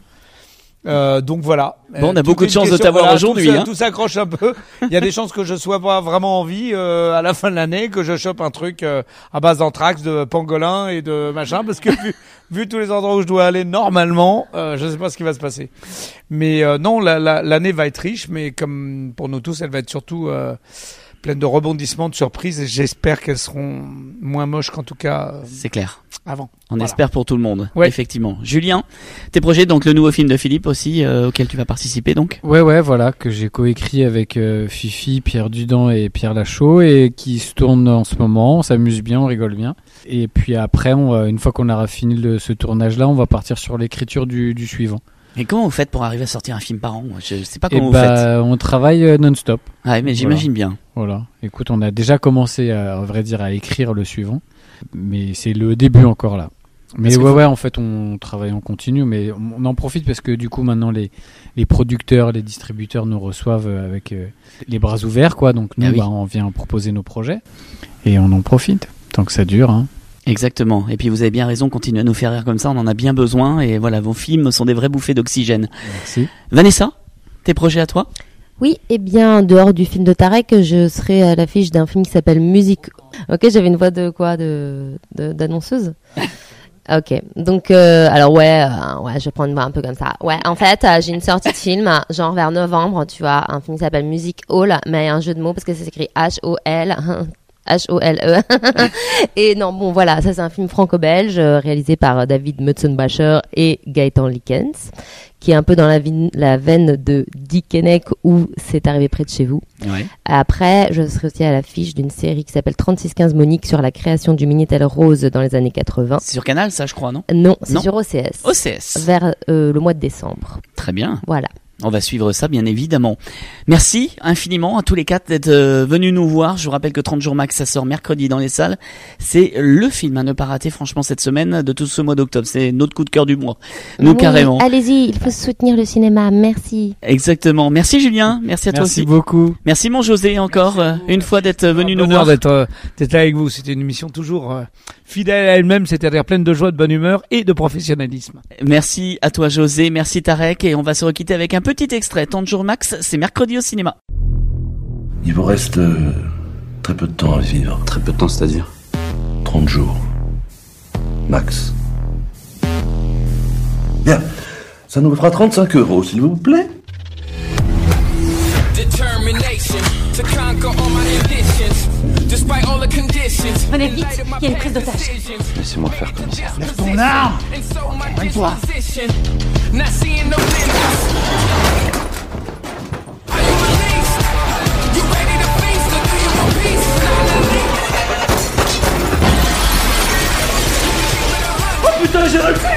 Euh, donc voilà. Bon, on a beaucoup de chance de t'avoir voilà, aujourd'hui. Tout, hein. tout s'accroche un peu. Il y a des chances que je sois pas vraiment en vie euh, à la fin de l'année, que je chope un truc euh, à base d'anthrax, de pangolin et de machin, parce que vu, vu tous les endroits où je dois aller normalement, euh, je sais pas ce qui va se passer. Mais euh, non, la, la, l'année va être riche, mais comme pour nous tous, elle va être surtout euh, pleine de rebondissements, de surprises, et j'espère qu'elles seront moins moches qu'en tout cas. Euh, C'est clair. Avant. On voilà. espère pour tout le monde, ouais. effectivement. Julien, tes projets, donc le nouveau film de Philippe aussi, euh, auquel tu vas participer donc. Ouais, ouais, voilà, que j'ai coécrit avec euh, Fifi, Pierre Dudon et Pierre Lachaud, et qui se tourne en ce moment. On s'amuse bien, on rigole bien. Et puis après, on, une fois qu'on aura fini le, ce tournage-là, on va partir sur l'écriture du, du suivant. Et comment vous faites pour arriver à sortir un film par an? Je sais pas comment et vous bah, faites. On travaille non-stop. Ouais, mais j'imagine voilà. bien. Voilà. Écoute, on a déjà commencé, à, à vrai dire, à écrire le suivant, mais c'est le début encore là. Mais ouais, faut... ouais, en fait, on travaille en continu, mais on en profite parce que du coup, maintenant, les, les producteurs, les distributeurs nous reçoivent avec euh, les bras ouverts, quoi. Donc, nous, ah oui. bah, on vient proposer nos projets et on en profite tant que ça dure, hein. Exactement. Et puis, vous avez bien raison, continuez à nous faire rire comme ça, on en a bien besoin. Et voilà, vos films sont des vraies bouffées d'oxygène. Merci. Vanessa, tes projets à toi? Oui, eh bien, en dehors du film de Tarek, je serai à l'affiche d'un film qui s'appelle Musique. Ok, j'avais une voix de quoi, de, de d'annonceuse. Ok, donc euh, alors ouais, euh, ouais, je vais prendre une voix un peu comme ça. Ouais, en fait, euh, j'ai une sortie de film, genre vers novembre, tu vois, un film qui s'appelle Music Hall, mais un jeu de mots parce que ça s'écrit H O L. H O L E. Et non, bon, voilà, ça c'est un film franco-belge euh, réalisé par David Mutzenbacher et Gaëtan Likens, qui est un peu dans la, vi- la veine de Dickeneck où c'est arrivé près de chez vous. Ouais. Après, je serai aussi à l'affiche d'une série qui s'appelle trente-six quinze Monique sur la création du Minitel Rose dans les années quatre-vingts. C'est sur Canal, ça, je crois, non? Non, c'est non. sur O C S. O C S. Vers euh, le mois de décembre. Très bien. Voilà. On va suivre ça, bien évidemment. Merci infiniment à tous les quatre d'être euh, venus nous voir. Je vous rappelle que trente jours max, ça sort mercredi dans les salles. C'est le film à ne pas rater, franchement, cette semaine de tout ce mois d'octobre. C'est notre coup de cœur du mois. Nous, oui, carrément. Allez-y, il faut soutenir le cinéma. Merci. Merci. Merci Julien. Merci à toi Merci aussi. Merci beaucoup. Merci mon José encore, euh, une fois d'être venu nous voir. D'être, euh, d'être là avec vous. C'était une émission toujours euh, fidèle à elle-même, c'est-à-dire pleine de joie, de bonne humeur et de professionnalisme. Merci à toi José, merci Tarek, et on va se requitter avec un petit extrait. trente jours max, c'est mercredi au cinéma. Il vous reste euh, très peu de temps à vivre. Très peu de temps, c'est-à-dire trente jours. Max. Bien. Ça nous fera trente-cinq euros, s'il vous plaît. Venez vite, il y a une prise d'otage. Laissez-moi faire, commissaire. Lève ton arme. Arrête-toi. Oh putain, j'ai réussi.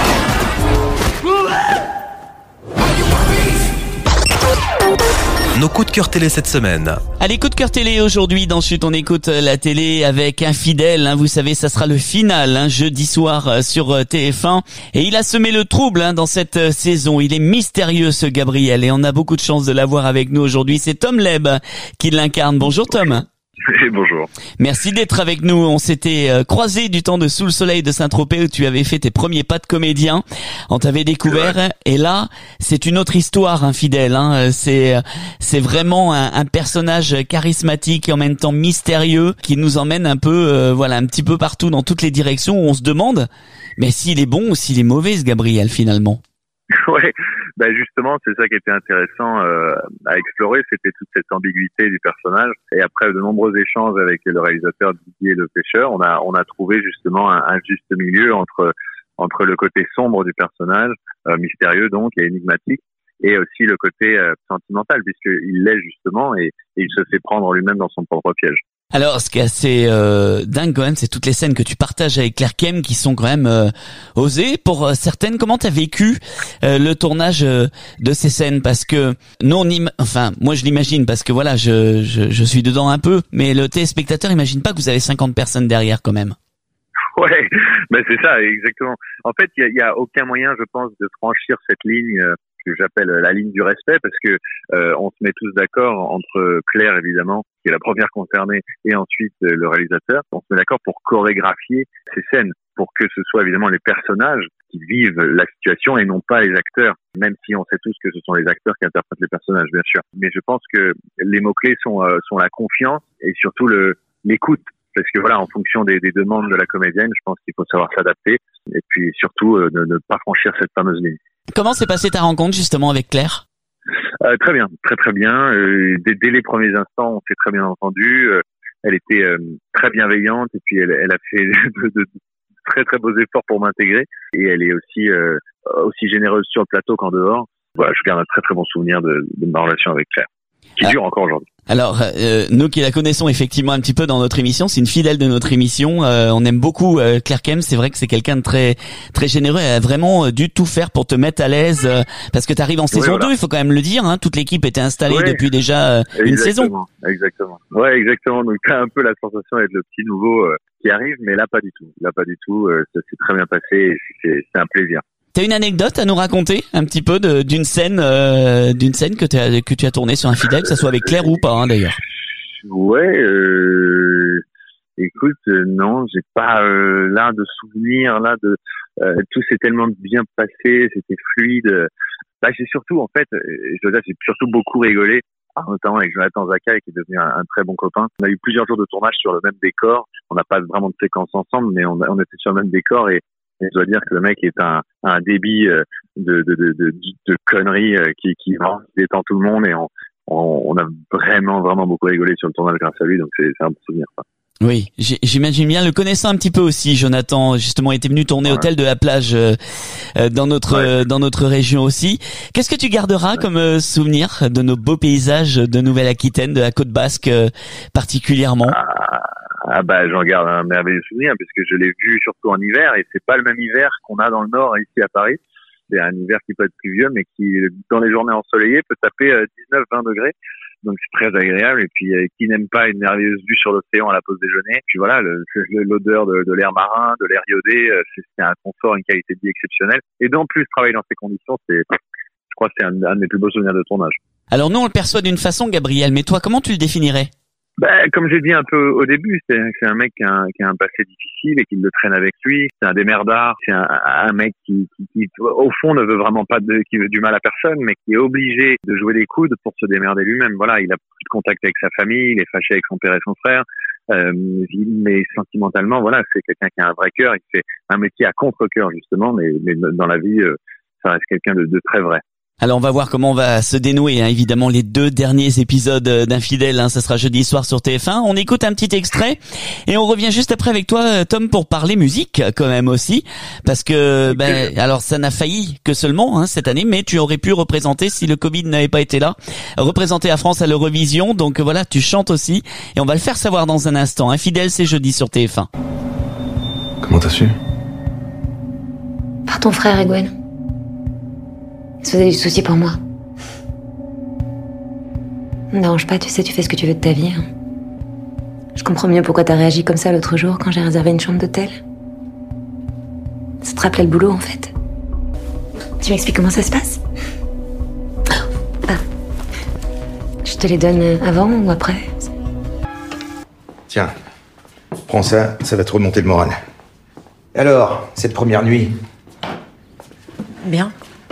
Nos coups de cœur télé cette semaine. Allez, coup de cœur télé aujourd'hui dans Chut, on écoute la télé avec Infidèle, hein, vous savez, ça sera le final, hein, jeudi soir sur T F un, et il a semé le trouble hein, dans cette saison. Il est mystérieux ce Gabriel, et on a beaucoup de chance de l'avoir avec nous aujourd'hui. C'est Tom Leb qui l'incarne. Bonjour Tom. Et bonjour. Merci d'être avec nous. On s'était euh, croisés du temps de Sous le soleil de Saint-Tropez où tu avais fait tes premiers pas de comédien. On t'avait découvert et là, c'est une autre histoire, Infidèle. Hein. C'est c'est vraiment un, un personnage charismatique et en même temps mystérieux qui nous emmène un peu, euh, voilà, un petit peu partout dans toutes les directions où on se demande, mais s'il est bon ou s'il est mauvais, ce Gabriel finalement. Ouais. Ben justement, c'est ça qui était intéressant euh, à explorer, c'était toute cette ambiguïté du personnage. Et après de nombreux échanges avec le réalisateur Didier Le Pêcheur, on a on a trouvé justement un, un juste milieu entre entre le côté sombre du personnage, euh, mystérieux donc et énigmatique, et aussi le côté euh, sentimental, puisqu'il l'est justement et, et il se fait prendre lui-même dans son propre piège. Alors, ce qui est assez euh, dingue quand même, c'est toutes les scènes que tu partages avec Claire Kem qui sont quand même euh, osées. Pour euh, certaines, comment t'as vécu euh, le tournage euh, de ces scènes? Parce que nous, on im- enfin, moi je l'imagine parce que voilà, je, je je suis dedans un peu, mais le téléspectateur imagine pas que vous avez cinquante personnes derrière quand même. Ouais, ben c'est ça, exactement. En fait, il y a, y a aucun moyen, je pense, de franchir cette ligne euh, que j'appelle la ligne du respect, parce que euh, on se met tous d'accord entre Claire, évidemment, qui est la première concernée, et ensuite euh, le réalisateur. On se met d'accord pour chorégraphier ces scènes, pour que ce soit évidemment les personnages qui vivent la situation et non pas les acteurs, même si on sait tous que ce sont les acteurs qui interprètent les personnages, bien sûr. Mais je pense que les mots-clés sont, euh, sont la confiance et surtout le, l'écoute. Parce que voilà, en fonction des, des demandes de la comédienne, je pense qu'il faut savoir s'adapter et puis surtout euh, ne, ne pas franchir cette fameuse ligne. Comment s'est passée ta rencontre justement avec Claire? euh, Très bien, très très bien. Euh, dès, dès les premiers instants, on s'est très bien entendu. Euh, elle était euh, très bienveillante et puis elle, elle a fait de, de, de très très beaux efforts pour m'intégrer. Et elle est aussi euh, aussi généreuse sur le plateau qu'en dehors. Voilà, je garde un très très bon souvenir de, de ma relation avec Claire, qui ah. dure encore aujourd'hui. Alors, euh, nous qui la connaissons effectivement un petit peu dans notre émission, c'est une fidèle de notre émission. Euh, on aime beaucoup euh, Claire Kem. C'est vrai que c'est quelqu'un de très très généreux. Elle a vraiment dû tout faire pour te mettre à l'aise, euh, parce que tu arrives en saison oui, voilà. deux. Il faut quand même le dire. Hein, toute l'équipe était installée oui, depuis déjà euh, une saison. Exactement. Ouais, exactement. Donc t'as un peu la sensation d'être le petit nouveau euh, qui arrive, mais là pas du tout. Là pas du tout. Euh, ça s'est très bien passé. Et c'est, c'est un plaisir. T'as une anecdote à nous raconter un petit peu de, d'une scène, euh, d'une scène que tu as que tu as tournée sur Infidèle, que ça soit avec Claire ou pas, hein, d'ailleurs. Ouais, euh, écoute, euh, non, j'ai pas euh, là de souvenirs, là de euh, tout s'est tellement bien passé, c'était fluide. Bah, j'ai surtout, en fait, je dois dire, j'ai surtout beaucoup rigolé, notamment avec Jonathan Zaka, qui est devenu un, un très bon copain. On a eu plusieurs jours de tournage sur le même décor. On n'a pas vraiment de séquence ensemble, mais on, a, on était sur le même décor et Et je dois dire que le mec est un, un débit de, de, de, de, de conneries qui, qui détend tout le monde et on, on, on a vraiment, vraiment beaucoup rigolé sur le tournage grâce à lui, donc c'est, c'est un bon souvenir, ça. Oui, j'imagine bien. Le connaissant un petit peu aussi, Jonathan, justement, était venu tourner ouais. Hôtel de la Plage euh, dans notre ouais. euh, dans notre région aussi. Qu'est-ce que tu garderas ouais. comme euh, souvenir de nos beaux paysages de Nouvelle-Aquitaine, de la côte basque euh, particulièrement? Ah. Ah bah j'en garde un merveilleux souvenir puisque je l'ai vu surtout en hiver et c'est pas le même hiver qu'on a dans le nord ici à Paris. C'est un hiver qui peut être pluvieux mais qui dans les journées ensoleillées peut taper dix-neuf vingt degrés. Donc c'est très agréable et puis euh, qui n'aime pas une merveilleuse vue sur l'océan à la pause déjeuner. Puis voilà, le, l'odeur de, de l'air marin, de l'air iodé, c'est, c'est un confort, une qualité de vie exceptionnelle. Et d'en plus travailler dans ces conditions, c'est, je crois que c'est un, un de mes plus beaux souvenirs de tournage. Alors nous on le perçoit d'une façon, Gabriel, mais toi comment tu le définirais? Ben, comme j'ai dit un peu au début, c'est, c'est un mec qui a un, qui a un passé difficile et qui le traîne avec lui. C'est un démerdard. C'est un, un mec qui, qui, qui, au fond, ne veut vraiment pas de, qui veut du mal à personne, mais qui est obligé de jouer des coudes pour se démerder lui-même. Voilà, il a plus de contact avec sa famille, il est fâché avec son père et son frère. Euh, mais sentimentalement, voilà, c'est quelqu'un qui a un vrai cœur. Il fait un métier à contre-cœur, justement, mais, mais dans la vie, ça reste quelqu'un de, de très vrai. Alors on va voir comment on va se dénouer, hein, évidemment les deux derniers épisodes d'Infidèle, hein, ça sera jeudi soir sur T F un. On écoute un petit extrait et on revient juste après avec toi, Tom, pour parler musique quand même aussi, parce que ben alors ça n'a failli que seulement hein, cette année, mais tu aurais pu représenter si le Covid n'avait pas été là, représenter la France à l'Eurovision. Donc voilà, tu chantes aussi et on va le faire savoir dans un instant. Infidèle, c'est jeudi sur T F un. Comment t'as su? Par ton frère, Egwen. Il se faisait du souci pour moi. Ne dérange pas, tu sais, tu fais ce que tu veux de ta vie. Hein. Je comprends mieux pourquoi t'as réagi comme ça l'autre jour quand j'ai réservé une chambre d'hôtel. Ça te rappelait le boulot, en fait. Tu m'expliques comment ça se passe? Ah. Je te les donne avant ou après? Tiens, prends ça, ça va te remonter le moral. Alors, cette première nuit? Bien.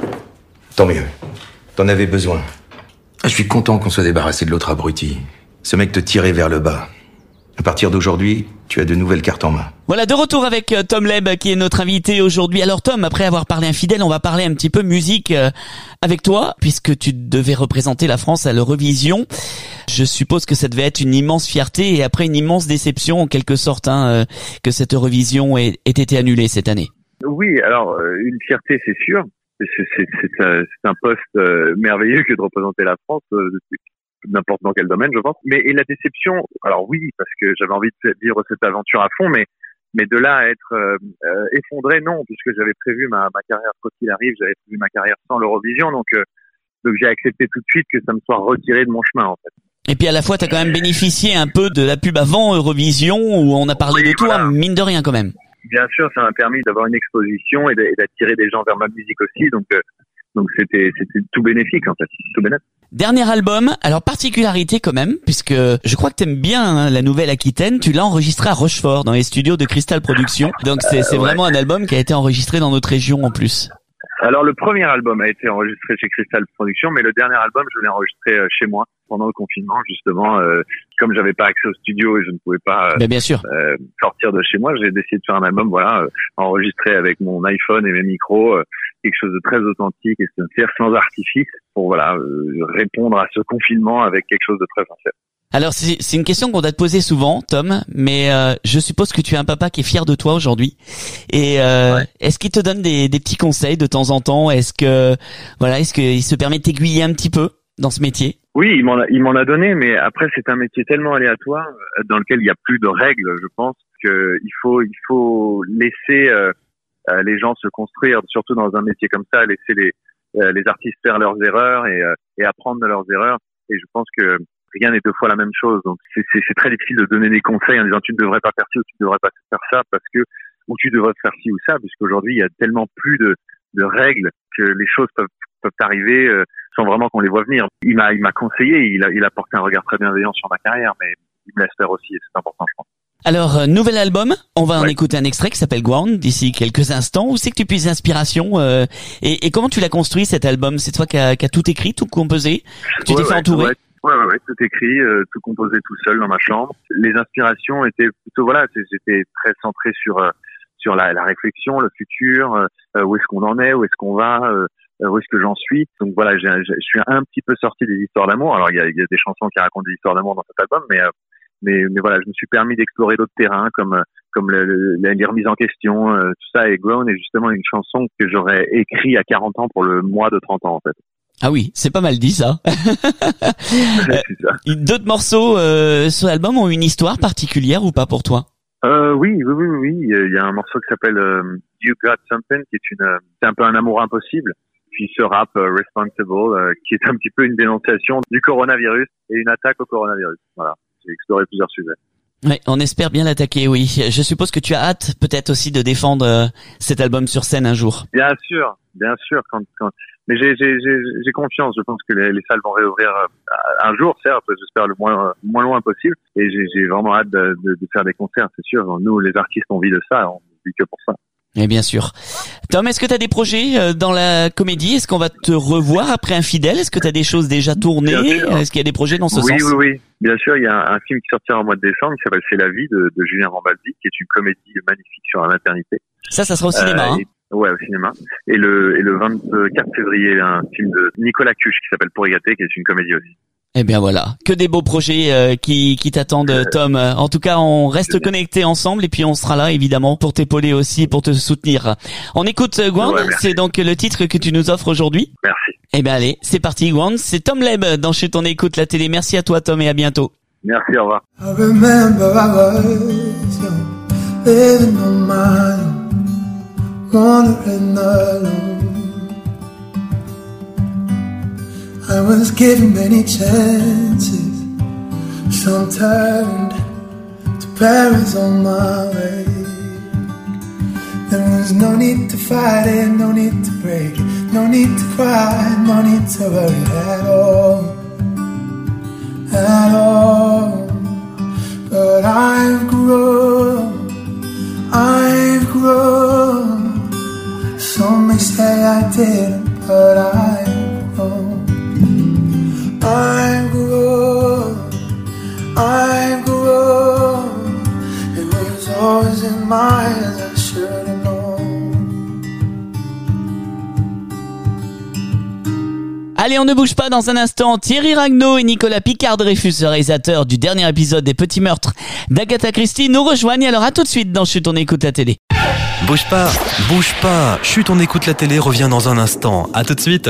Tant mieux. T'en avais besoin. Je suis content qu'on soit débarrassé de l'autre abruti. Ce mec te tirait vers le bas. À partir d'aujourd'hui, tu as de nouvelles cartes en main. Voilà, de retour avec euh, Tom Leb qui est notre invité aujourd'hui. Alors Tom, après avoir parlé infidèle, on va parler un petit peu musique euh, avec toi, puisque tu devais représenter la France à l'Eurovision. Je suppose que ça devait être une immense fierté et après une immense déception en quelque sorte hein, euh, que cette Eurovision ait, ait été annulée cette année. Oui, alors euh, une fierté c'est sûr. C'est, c'est, c'est, un, c'est un poste euh, merveilleux que de représenter la France. Euh, n'importe dans quel domaine, je pense. Mais et la déception, alors oui, parce que j'avais envie de vivre cette aventure à fond, mais mais de là à être euh, euh, effondré, non, puisque j'avais prévu ma, ma carrière quoi qu'il arrive, j'avais prévu ma carrière sans l'Eurovision, donc euh, donc j'ai accepté tout de suite que ça me soit retiré de mon chemin en fait. Et puis à la fois, t'as quand même bénéficié un peu de la pub avant Eurovision où on a parlé oui, de toi, voilà. Mine de rien quand même. Bien sûr, ça m'a permis d'avoir une exposition et d'attirer des gens vers ma musique aussi, donc euh, donc c'était c'était tout bénéfique en fait, tout bénéfique. Dernier album, alors particularité quand même, puisque je crois que t'aimes bien hein, la Nouvelle-Aquitaine, tu l'as enregistré à Rochefort, dans les studios de Crystal Productions, donc c'est, c'est euh, ouais. vraiment un album qui a été enregistré dans notre région en plus. Alors le premier album a été enregistré chez Crystal Productions, mais le dernier album je l'ai enregistré euh, chez moi pendant le confinement justement. Euh, comme j'avais pas accès au studio et je ne pouvais pas euh, bien sûr. Euh, sortir de chez moi, j'ai décidé de faire un album, voilà, euh, enregistré avec mon iPhone et mes micros, euh, quelque chose de très authentique et sincère, sans artifice, pour voilà euh, répondre à ce confinement avec quelque chose de très sincère. Alors c'est, c'est une question qu'on doit te poser souvent, Tom, mais euh, je suppose que tu es un papa qui est fier de toi aujourd'hui. Et euh, ouais. Est-ce qu'il te donne des, des petits conseils de temps en temps? Est-ce que voilà, est-ce qu'il se permet de t'aiguiller un petit peu dans ce métier? Oui, il m'en a, il m'en a donné, mais après c'est un métier tellement aléatoire dans lequel il y a plus de règles. Je pense que il faut, il faut laisser euh, les gens se construire, surtout dans un métier comme ça, laisser les euh, les artistes faire leurs erreurs et, euh, et apprendre de leurs erreurs. Et je pense que rien n'est deux fois la même chose. Donc c'est, c'est, c'est très difficile de donner des conseils en disant tu ne devrais pas faire ci ou tu ne devrais pas faire ça parce que ou tu devrais faire ci ou ça, puisqu'aujourd'hui il y a tellement plus de, de règles que les choses peuvent peuvent arriver euh, sans vraiment qu'on les voit venir. Il m'a il m'a conseillé, il a il a porté un regard très bienveillant sur ma carrière, mais il me laisse faire aussi et c'est important, je pense. Alors, euh, nouvel album, on va ouais. en écouter un extrait qui s'appelle Ground d'ici quelques instants. Où c'est que tu puisses l'inspiration euh, et, et comment tu l'as construit cet album? C'est toi qui as qui a tout écrit, tout composé? Tu ouais, t'es fait ouais, entourer? Ouais. Ouais, ouais, ouais, tout écrit, euh, tout composé tout seul dans ma chambre. Les inspirations étaient plutôt, voilà, j'étais très centré sur euh, sur la, la réflexion, le futur, euh, où est-ce qu'on en est, où est-ce qu'on va, euh, où est-ce que j'en suis. Donc voilà, j'ai, j'ai, je suis un petit peu sorti des histoires d'amour. Alors il y a, il y a des chansons qui racontent des histoires d'amour dans cet album, mais euh, mais mais voilà, je me suis permis d'explorer d'autres terrains comme comme le, le, les remises en question, euh, tout ça. Et Grown est justement une chanson que j'aurais écrit à quarante ans pour le mois de trente ans en fait. Ah oui, c'est pas mal dit ça. C'est ça. D'autres morceaux euh, sur l'album ont une histoire particulière ou pas pour toi? Euh, oui, oui, oui, oui. Il y a un morceau qui s'appelle euh, You Got Something, qui est une, c'est un peu un amour impossible. Puis ce rap euh, Responsible, euh, qui est un petit peu une dénonciation du coronavirus et une attaque au coronavirus. Voilà, j'ai exploré plusieurs sujets. Ouais, on espère bien l'attaquer, oui. Je suppose que tu as hâte peut-être aussi de défendre euh, cet album sur scène un jour. Bien sûr, bien sûr. Quand, quand... Mais j'ai, j'ai, j'ai, j'ai confiance. Je pense que les, les salles vont réouvrir euh, un jour, certes. J'espère le moins, moins loin possible. Et j'ai, j'ai vraiment hâte de, de, de faire des concerts, c'est sûr. Nous, les artistes, on vit de ça. On vit que pour ça. Et bien sûr. Tom, est-ce que tu as des projets euh, dans la comédie? Est-ce qu'on va te revoir après Infidèle? Est-ce que tu as des choses déjà tournées? Est-ce qu'il y a des projets dans ce oui, sens? Oui, oui, oui. Bien sûr, il y a un, un film qui sortira au mois de décembre qui s'appelle C'est la vie de, de Julien Rambaldi, qui est une comédie magnifique sur la maternité. Ça, ça sera au cinéma, euh, hein? et, Ouais, au cinéma. Et le, et le vingt-quatre février, il y a un film de Nicolas Cuche qui s'appelle Pour y gâter, qui est une comédie aussi. Eh bien voilà, que des beaux projets euh, qui, qui t'attendent, euh, Tom. En tout cas, on reste connectés ensemble et puis on sera là évidemment pour t'épauler aussi et pour te soutenir. On écoute euh, Ground, ouais, c'est donc le titre que tu nous offres aujourd'hui. Merci. Eh bien allez, c'est parti Ground, c'est Tom Leb dans Chut on écoute la télé. Merci à toi Tom et à bientôt. Merci, au revoir. I remember I was young, living on my own, wandering alone. I was given many chances, some turned to Paris on my way. There was no need to fight it, no need to break it, no need to cry, no need to worry at all, at all. But But I've grown, I've grown. Some may say I didn't, but I've grown. I've grown, I've grown. It was always in my eyes, I should have known. Allez, on ne bouge pas dans un instant. Thierry Ragnaud et Nicolas Picard-Dreyfus, réalisateur du dernier épisode des Petits Meurtres d'Agatha Christie, nous rejoignent. Alors à tout de suite dans Chut, on écoute la télé. Bouge pas, bouge pas. Chut, on écoute la télé revient dans un instant. À tout de suite.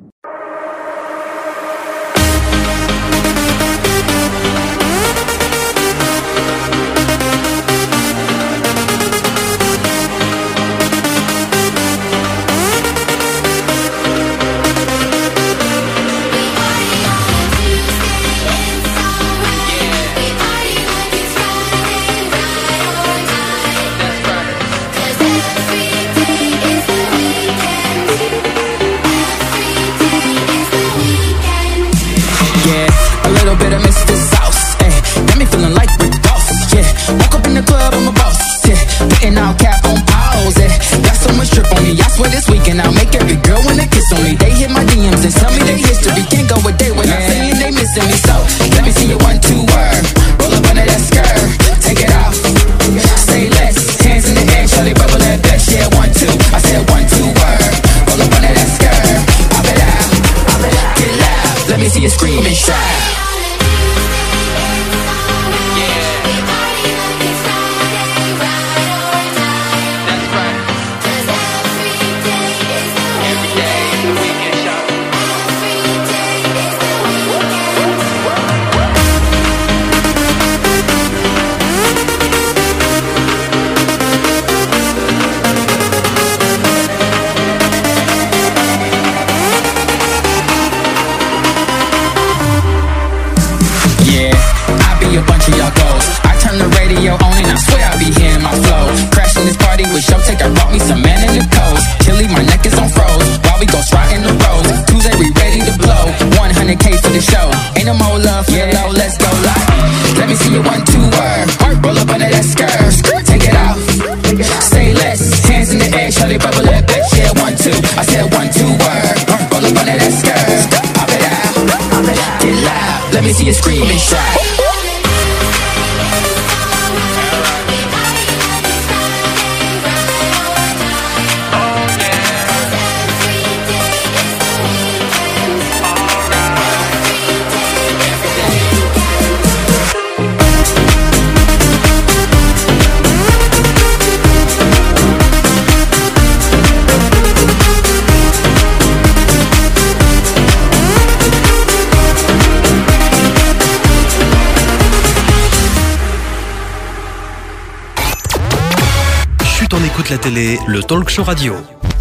La télé, le talk show radio.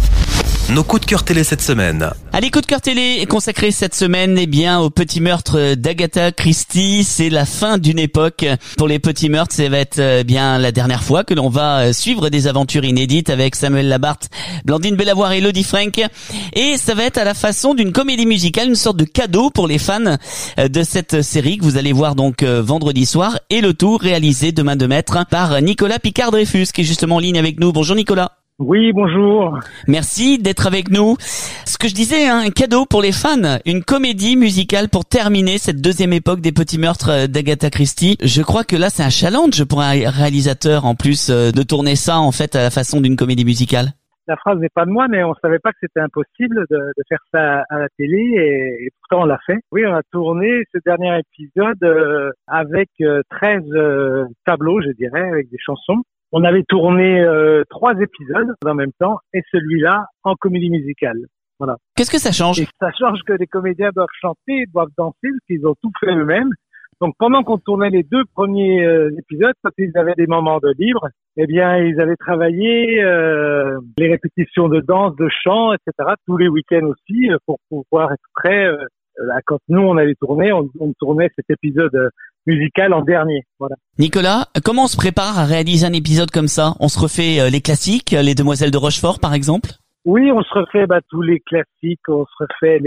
Nos coups de cœur télé cette semaine. Allez, coup de cœur télé est consacré cette semaine eh bien au petit meurtre d'Agatha Christie. C'est la fin d'une époque pour les petits meurtres. Ça va être eh bien la dernière fois que l'on va suivre des aventures inédites avec Samuel Labarthe, Blandine Bellavoire et Elodie Frank. Et ça va être à la façon d'une comédie musicale, une sorte de cadeau pour les fans de cette série que vous allez voir donc vendredi soir. Et le tout réalisé de main de maître par Nicolas Picard-Dreyfus qui est justement en ligne avec nous. Bonjour Nicolas. Oui, bonjour. Merci d'être avec nous. Ce que je disais, hein, un cadeau pour les fans, une comédie musicale pour terminer cette deuxième époque des petits meurtres d'Agatha Christie. Je crois que là, c'est un challenge pour un réalisateur en plus de tourner ça en fait à la façon d'une comédie musicale. La phrase n'est pas de moi, mais on savait pas que c'était impossible de, de faire ça à la télé et, et pourtant on l'a fait. Oui, on a tourné ce dernier épisode euh, avec euh, treize euh, tableaux, je dirais, avec des chansons. On avait tourné euh, trois épisodes en même temps et celui-là en comédie musicale. Voilà. Qu'est-ce que ça change ? Et ça change que les comédiens doivent chanter, doivent danser, parce qu'ils ont tout fait eux-mêmes. Donc pendant qu'on tournait les deux premiers euh, épisodes, quand ils avaient des moments de libre, eh bien ils avaient travaillé euh, les répétitions de danse, de chant, et cetera tous les week-ends aussi euh, pour pouvoir être prêts. Euh, là, quand nous on allait tourner, on, on tournait cet épisode euh, musical en dernier. Voilà. Nicolas, comment on se prépare à réaliser un épisode comme ça ? On se refait euh, les classiques, les Demoiselles de Rochefort par exemple ? Oui, on se refait bah, tous les classiques, on se refait les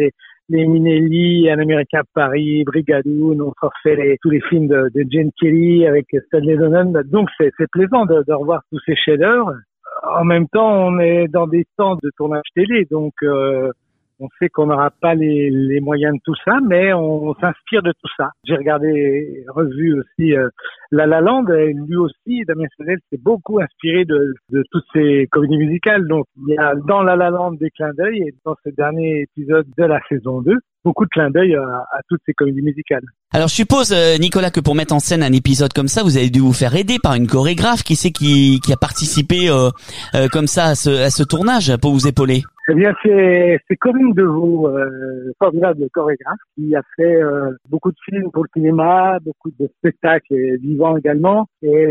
les Minelli, Un Américain à Paris, Brigadoon, on se refait les, tous les films de, de Gene Kelly avec Stanley Donen. Donc c'est, c'est plaisant de, de revoir tous ces chefs-d'œuvre. En même temps, on est dans des temps de tournage télé, donc euh, on sait qu'on n'aura pas les, les moyens de tout ça, mais on, on s'inspire de tout ça. J'ai regardé, revu aussi euh, La La Land, et lui aussi, Damien Chazelle s'est beaucoup inspiré de, de toutes ces comédies musicales. Donc il y a dans La La Land des clins d'œil, et dans ce dernier épisode de la saison deux, beaucoup de clins d'œil à, à toutes ces comédies musicales. Alors je suppose, euh, Nicolas, que pour mettre en scène un épisode comme ça, vous avez dû vous faire aider par une chorégraphe. Qui c'est qui, qui a participé euh, euh, comme ça à ce, à ce tournage pour vous épauler? Eh bien, c'est, c'est Corinne Deveau, euh, formidable chorégraphe, qui a fait euh, beaucoup de films pour le cinéma, beaucoup de spectacles vivants également.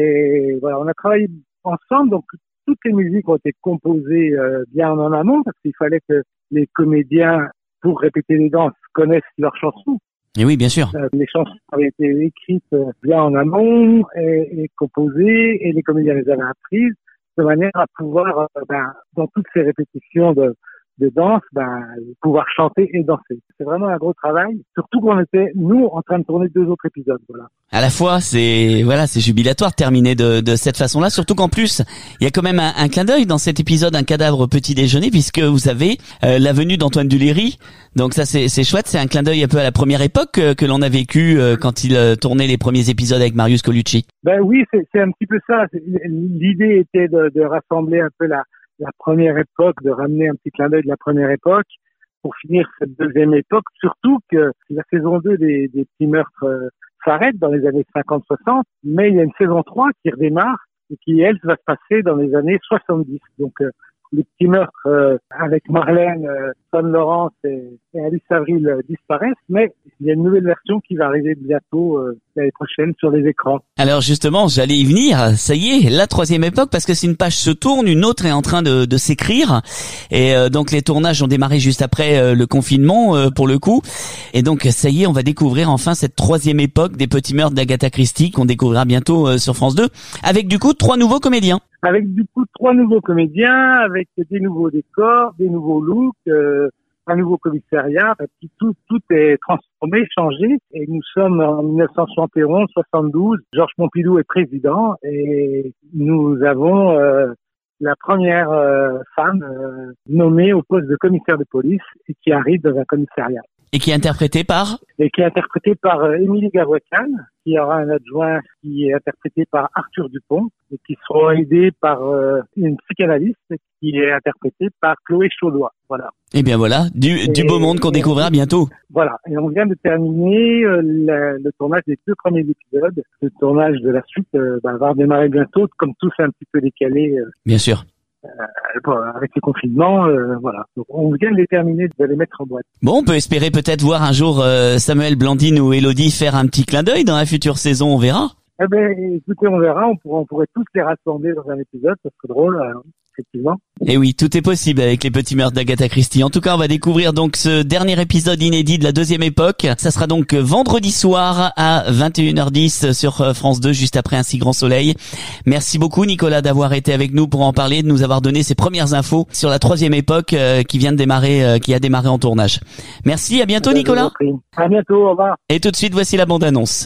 Et voilà, on a travaillé ensemble, donc toutes les musiques ont été composées euh, bien en amont, parce qu'il fallait que les comédiens, pour répéter les danses, connaissent leurs chansons. Et oui, bien sûr. Euh, les chansons avaient été écrites euh, bien en amont et, et composées, et les comédiens les avaient apprises, de manière à pouvoir, euh, ben, dans toutes ces répétitions de, de danse, ben, pouvoir chanter et danser. C'est vraiment un gros travail, surtout qu'on était, nous, en train de tourner deux autres épisodes, voilà. À la fois, c'est voilà, c'est jubilatoire de terminer de, de cette façon-là, surtout qu'en plus, il y a quand même un, un clin d'œil dans cet épisode, un cadavre petit déjeuner, puisque vous avez euh, la venue d'Antoine Duléry. Donc ça, c'est, c'est chouette, c'est un clin d'œil un peu à la première époque euh, que l'on a vécu euh, quand il euh, tournait les premiers épisodes avec Marius Colucci. Ben oui, c'est, c'est un petit peu ça. C'est, l'idée était de, de rassembler un peu la, la première époque, de ramener un petit clin d'œil de la première époque pour finir cette deuxième époque, surtout que la saison deux des, des petits meurtres euh, s'arrête dans les années cinquante soixante, mais il y a une saison trois qui redémarre et qui, elle, va se passer dans les années soixante-dix. Donc, euh, les petits meurtres euh, avec Marlène, euh, Son Laurence et, et Alice Avril euh, disparaissent, mais il y a une nouvelle version qui va arriver bientôt euh, l'année prochaine sur les écrans. Alors justement, j'allais y venir, ça y est, la troisième époque, parce que si une page se tourne, une autre est en train de, de s'écrire, et euh, donc les tournages ont démarré juste après euh, le confinement, euh, pour le coup, et donc ça y est, on va découvrir enfin cette troisième époque des petits meurtres d'Agatha Christie, qu'on découvrira bientôt euh, sur France deux, avec du coup trois nouveaux comédiens. Avec du coup trois nouveaux comédiens, avec des nouveaux décors, des nouveaux looks, euh, un nouveau commissariat, tout, tout est transformé, changé. Et nous sommes en dix-neuf cent soixante et onze, soixante-douze. Georges Pompidou est président et nous avons euh, la première euh, femme euh, nommée au poste de commissaire de police et qui arrive dans un commissariat. Et qui est interprété par Et qui est interprété par euh, Émilie Gavouacan, qui aura un adjoint qui est interprété par Arthur Dupont, et qui sera aidé par euh, une psychanalyste qui est interprétée par Chloé Chaudois. Voilà. Et bien voilà, du, et, du beau monde qu'on découvrira bientôt. Voilà, et on vient de terminer euh, le, le tournage des deux premiers épisodes. Le tournage de la suite euh, bah, va redémarrer bientôt, comme tout c'est un petit peu décalé. Euh, bien sûr. Euh, bon, avec les confinements, euh, voilà. Donc, on vient de les terminer, de les mettre en boîte. Bon, on peut espérer peut-être voir un jour euh, Samuel Blandine ou Élodie faire un petit clin d'œil dans la future saison, on verra. Eh ben, écoutez, on verra, on pourrait, on pourrait tous les rassembler dans un épisode, ça serait drôle, euh, effectivement. Et oui, tout est possible avec les petits meurtres d'Agatha Christie. En tout cas, on va découvrir donc ce dernier épisode inédit de la deuxième époque. Ça sera donc vendredi soir à vingt et une heures dix sur France deux, juste après Un si grand soleil. Merci beaucoup, Nicolas, d'avoir été avec nous pour en parler, de nous avoir donné ces premières infos sur la troisième époque euh, qui vient de démarrer, euh, qui a démarré en tournage. Merci, à bientôt, Nicolas. À bientôt, au revoir. Et tout de suite, voici la bande-annonce.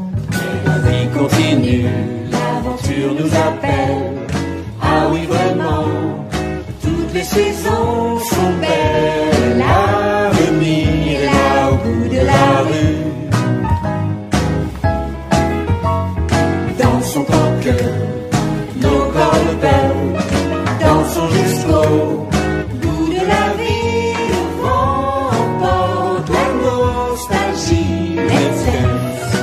La vie continue, l'aventure nous appelle. Ah oui, vraiment, toutes les saisons sont belles. L'avenir est là au bout de la rue. Dansons tant que nos corps le peuvent. Dansons jusqu'au bout de la vie. Le vent emporte la nostalgie. Let's dance.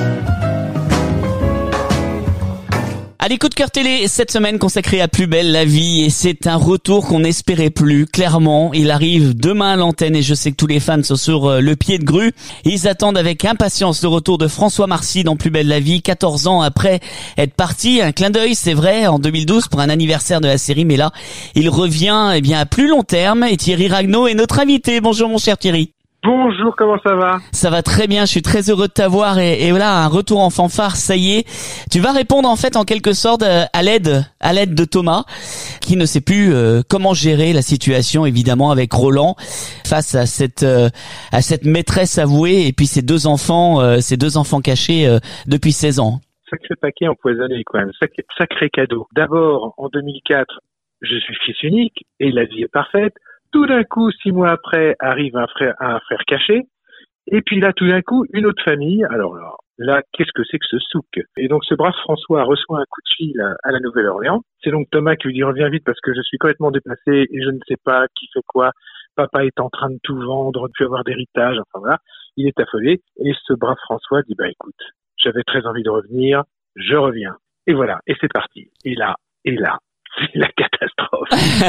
Allez, coup de cœur télé, cette semaine consacrée à Plus belle la vie, et c'est un retour qu'on n'espérait plus, clairement. Il arrive demain à l'antenne et je sais que tous les fans sont sur le pied de grue. Ils attendent avec impatience le retour de François Marcy dans Plus belle la vie, quatorze ans après être parti. Un clin d'œil, c'est vrai, en deux mille douze pour un anniversaire de la série, mais là, il revient eh bien à plus long terme et Thierry Ragnaud est notre invité. Bonjour mon cher Thierry. Bonjour, comment ça va? Ça va très bien, je suis très heureux de t'avoir et, et voilà, un retour en fanfare, ça y est. Tu vas répondre en fait en quelque sorte à l'aide, à l'aide de Thomas, qui ne sait plus euh, comment gérer la situation évidemment avec Roland face à cette euh, à cette maîtresse avouée et puis ses deux enfants, euh, ses deux enfants cachés euh, depuis seize ans. Sacré paquet empoisonné quand même, sacré, sacré cadeau. D'abord, en deux mille quatre, je suis fils unique et la vie est parfaite. Tout d'un coup, six mois après, arrive un frère, un frère caché. Et puis là, tout d'un coup, une autre famille. Alors là, là qu'est-ce que c'est que ce souk? Et donc, ce brave François reçoit un coup de fil à, à la Nouvelle-Orléans. C'est donc Thomas qui lui dit « Reviens vite parce que je suis complètement déplacé et je ne sais pas qui fait quoi. Papa est en train de tout vendre, de plus avoir d'héritage. » Enfin voilà, il est affolé. Et ce brave François dit « Bah écoute, j'avais très envie de revenir, je reviens. » Et voilà, et c'est parti. Et là, et là, c'est la catastrophe.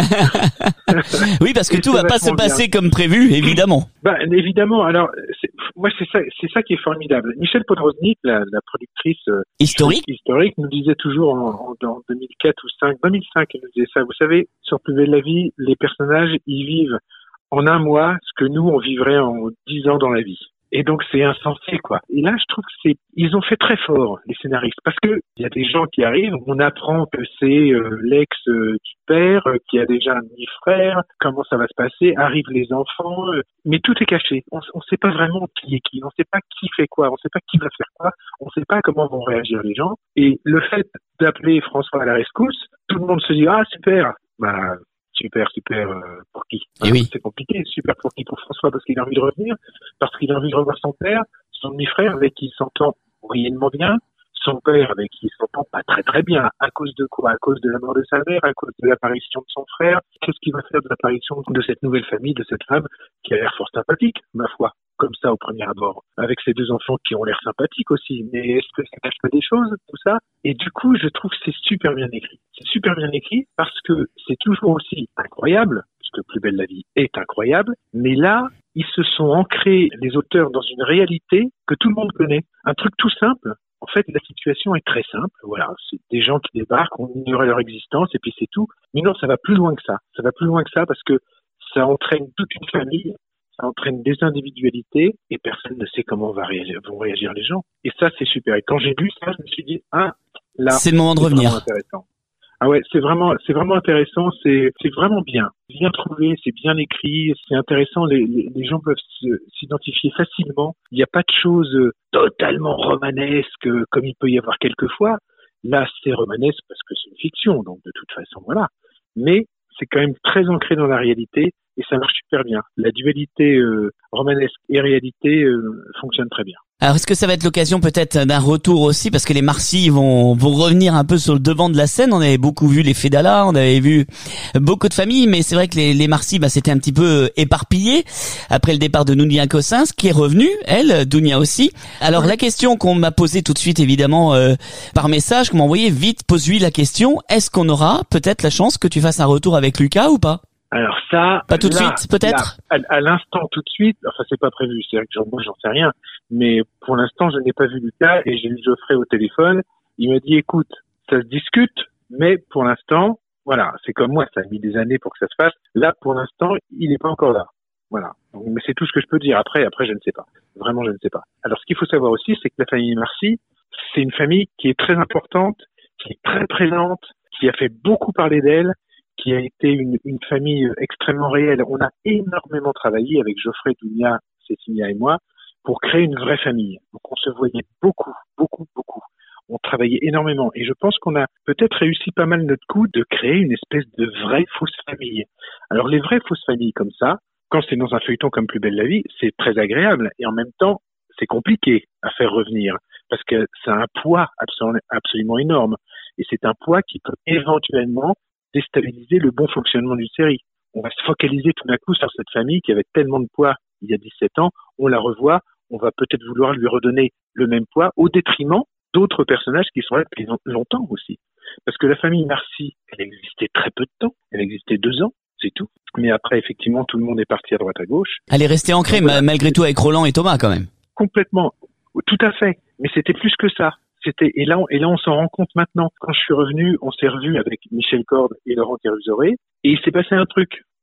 Oui, parce que et tout va pas se passer bien. Comme prévu, évidemment. Bah, évidemment. Alors, c'est, moi, c'est ça, c'est ça qui est formidable. Michel Podroznik, la, la productrice euh, historique, historique, nous disait toujours en, en, en deux mille quatre ou cinq, deux mille cinq, elle nous disait ça. Vous savez, sur Plus belle la vie, les personnages, ils vivent en un mois ce que nous, on vivrait en dix ans dans la vie. Et donc c'est insensé, quoi. Et là, je trouve que c'est, ils ont fait très fort, les scénaristes, parce que il y a des gens qui arrivent, on apprend que c'est euh, l'ex euh, du père, euh, qui a déjà un demi-frère, comment ça va se passer, arrivent les enfants, euh, mais tout est caché. On ne sait pas vraiment qui est qui, on ne sait pas qui fait quoi, on ne sait pas qui va faire quoi, on ne sait pas comment vont réagir les gens. Et le fait d'appeler François à la rescousse, tout le monde se dit ah super, bah super, super, euh, pour qui? Et oui. C'est compliqué, super pour qui? Pour François parce qu'il a envie de revenir, parce qu'il a envie de revoir son père, son demi-frère avec qui il s'entend moyennement bien, son père avec qui il s'entend pas très très bien. À cause de quoi? À cause de la mort de sa mère, à cause de l'apparition de son frère. Qu'est-ce qu'il va faire de l'apparition de cette nouvelle famille, de cette femme qui a l'air fort sympathique, ma foi, comme ça au premier abord, avec ses deux enfants qui ont l'air sympathiques aussi. Mais est-ce que ça cache pas des choses, tout ça? Et du coup, je trouve que c'est super bien écrit. C'est super bien écrit parce que c'est toujours aussi incroyable, parce que Plus belle la vie est incroyable, mais là, ils se sont ancrés, les auteurs, dans une réalité que tout le monde connaît. Un truc tout simple. En fait, la situation est très simple. Voilà, c'est des gens qui débarquent, on ignorait leur existence et puis c'est tout. Mais non, ça va plus loin que ça. Ça va plus loin que ça parce que ça entraîne toute une famille, ça entraîne des individualités et personne ne sait comment va réagir, vont réagir les gens. Et ça, c'est super. Et quand j'ai lu ça, je me suis dit ah là, c'est le moment de revenir. Intéressant. Ah ouais, c'est vraiment, c'est vraiment intéressant, c'est, c'est vraiment bien, bien trouvé, c'est bien écrit, c'est intéressant, les, les, les gens peuvent se, s'identifier facilement. Il n'y a pas de choses totalement romanesques comme il peut y avoir quelquefois. Là, c'est romanesque parce que c'est une fiction, donc de toute façon, voilà. Mais c'est quand même très ancré dans la réalité et ça marche super bien. La dualité euh, romanesque et réalité euh, fonctionne très bien. Alors, est-ce que ça va être l'occasion peut-être d'un retour aussi, parce que les Marcy vont vont revenir un peu sur le devant de la scène. On avait beaucoup vu les Fedala, on avait vu beaucoup de familles, mais c'est vrai que les, les Marcy, bah, c'était un petit peu éparpillé après le départ de Nounia Cossens, qui est revenue, elle, Dounia aussi. Alors, la question qu'on m'a posée tout de suite, évidemment, euh, par message, qu'on m'a envoyé, vite, pose-lui la question, est-ce qu'on aura peut-être la chance que tu fasses un retour avec Lucas ou pas? Alors ça, pas tout de là, suite, peut-être. Là, à, à l'instant, tout de suite. Enfin, c'est pas prévu. C'est vrai que j'en, moi, j'en sais rien. Mais pour l'instant, je n'ai pas vu Lucas et j'ai eu Geoffrey au téléphone. Il m'a dit, écoute, ça se discute, mais pour l'instant, voilà, c'est comme moi. Ça a mis des années pour que ça se fasse. Là, pour l'instant, il n'est pas encore là. Voilà. Donc, mais c'est tout ce que je peux dire. Après, après, je ne sais pas. Vraiment, je ne sais pas. Alors, ce qu'il faut savoir aussi, c'est que la famille Marcy, c'est une famille qui est très importante, qui est très présente, qui a fait beaucoup parler d'elle, qui a été une, une famille extrêmement réelle. On a énormément travaillé avec Geoffrey, Dounia, Cécilia et moi pour créer une vraie famille. Donc on se voyait beaucoup, beaucoup, beaucoup. On travaillait énormément et je pense qu'on a peut-être réussi pas mal notre coup de créer une espèce de vraie fausse famille. Alors les vraies fausses familles comme ça, quand c'est dans un feuilleton comme Plus belle la vie, c'est très agréable et en même temps c'est compliqué à faire revenir parce que ça a un poids absolument, absolument énorme et c'est un poids qui peut éventuellement déstabiliser le bon fonctionnement d'une série. On va se focaliser tout d'un coup sur cette famille qui avait tellement de poids il y a dix-sept ans, on la revoit, on va peut-être vouloir lui redonner le même poids au détriment d'autres personnages qui sont là depuis longtemps aussi. Parce que la famille Marcy, elle existait très peu de temps, elle existait deux ans, c'est tout. Mais après, effectivement, tout le monde est parti à droite à gauche. Elle est restée ancrée, voilà. Malgré tout, avec Roland et Thomas quand même. Complètement, tout à fait. Mais c'était plus que ça. C'était, et là, on, et là, on s'en rend compte maintenant. Quand je suis revenu, on s'est revu avec Michel Corde et Laurent Kérusoré, et il s'est passé un truc.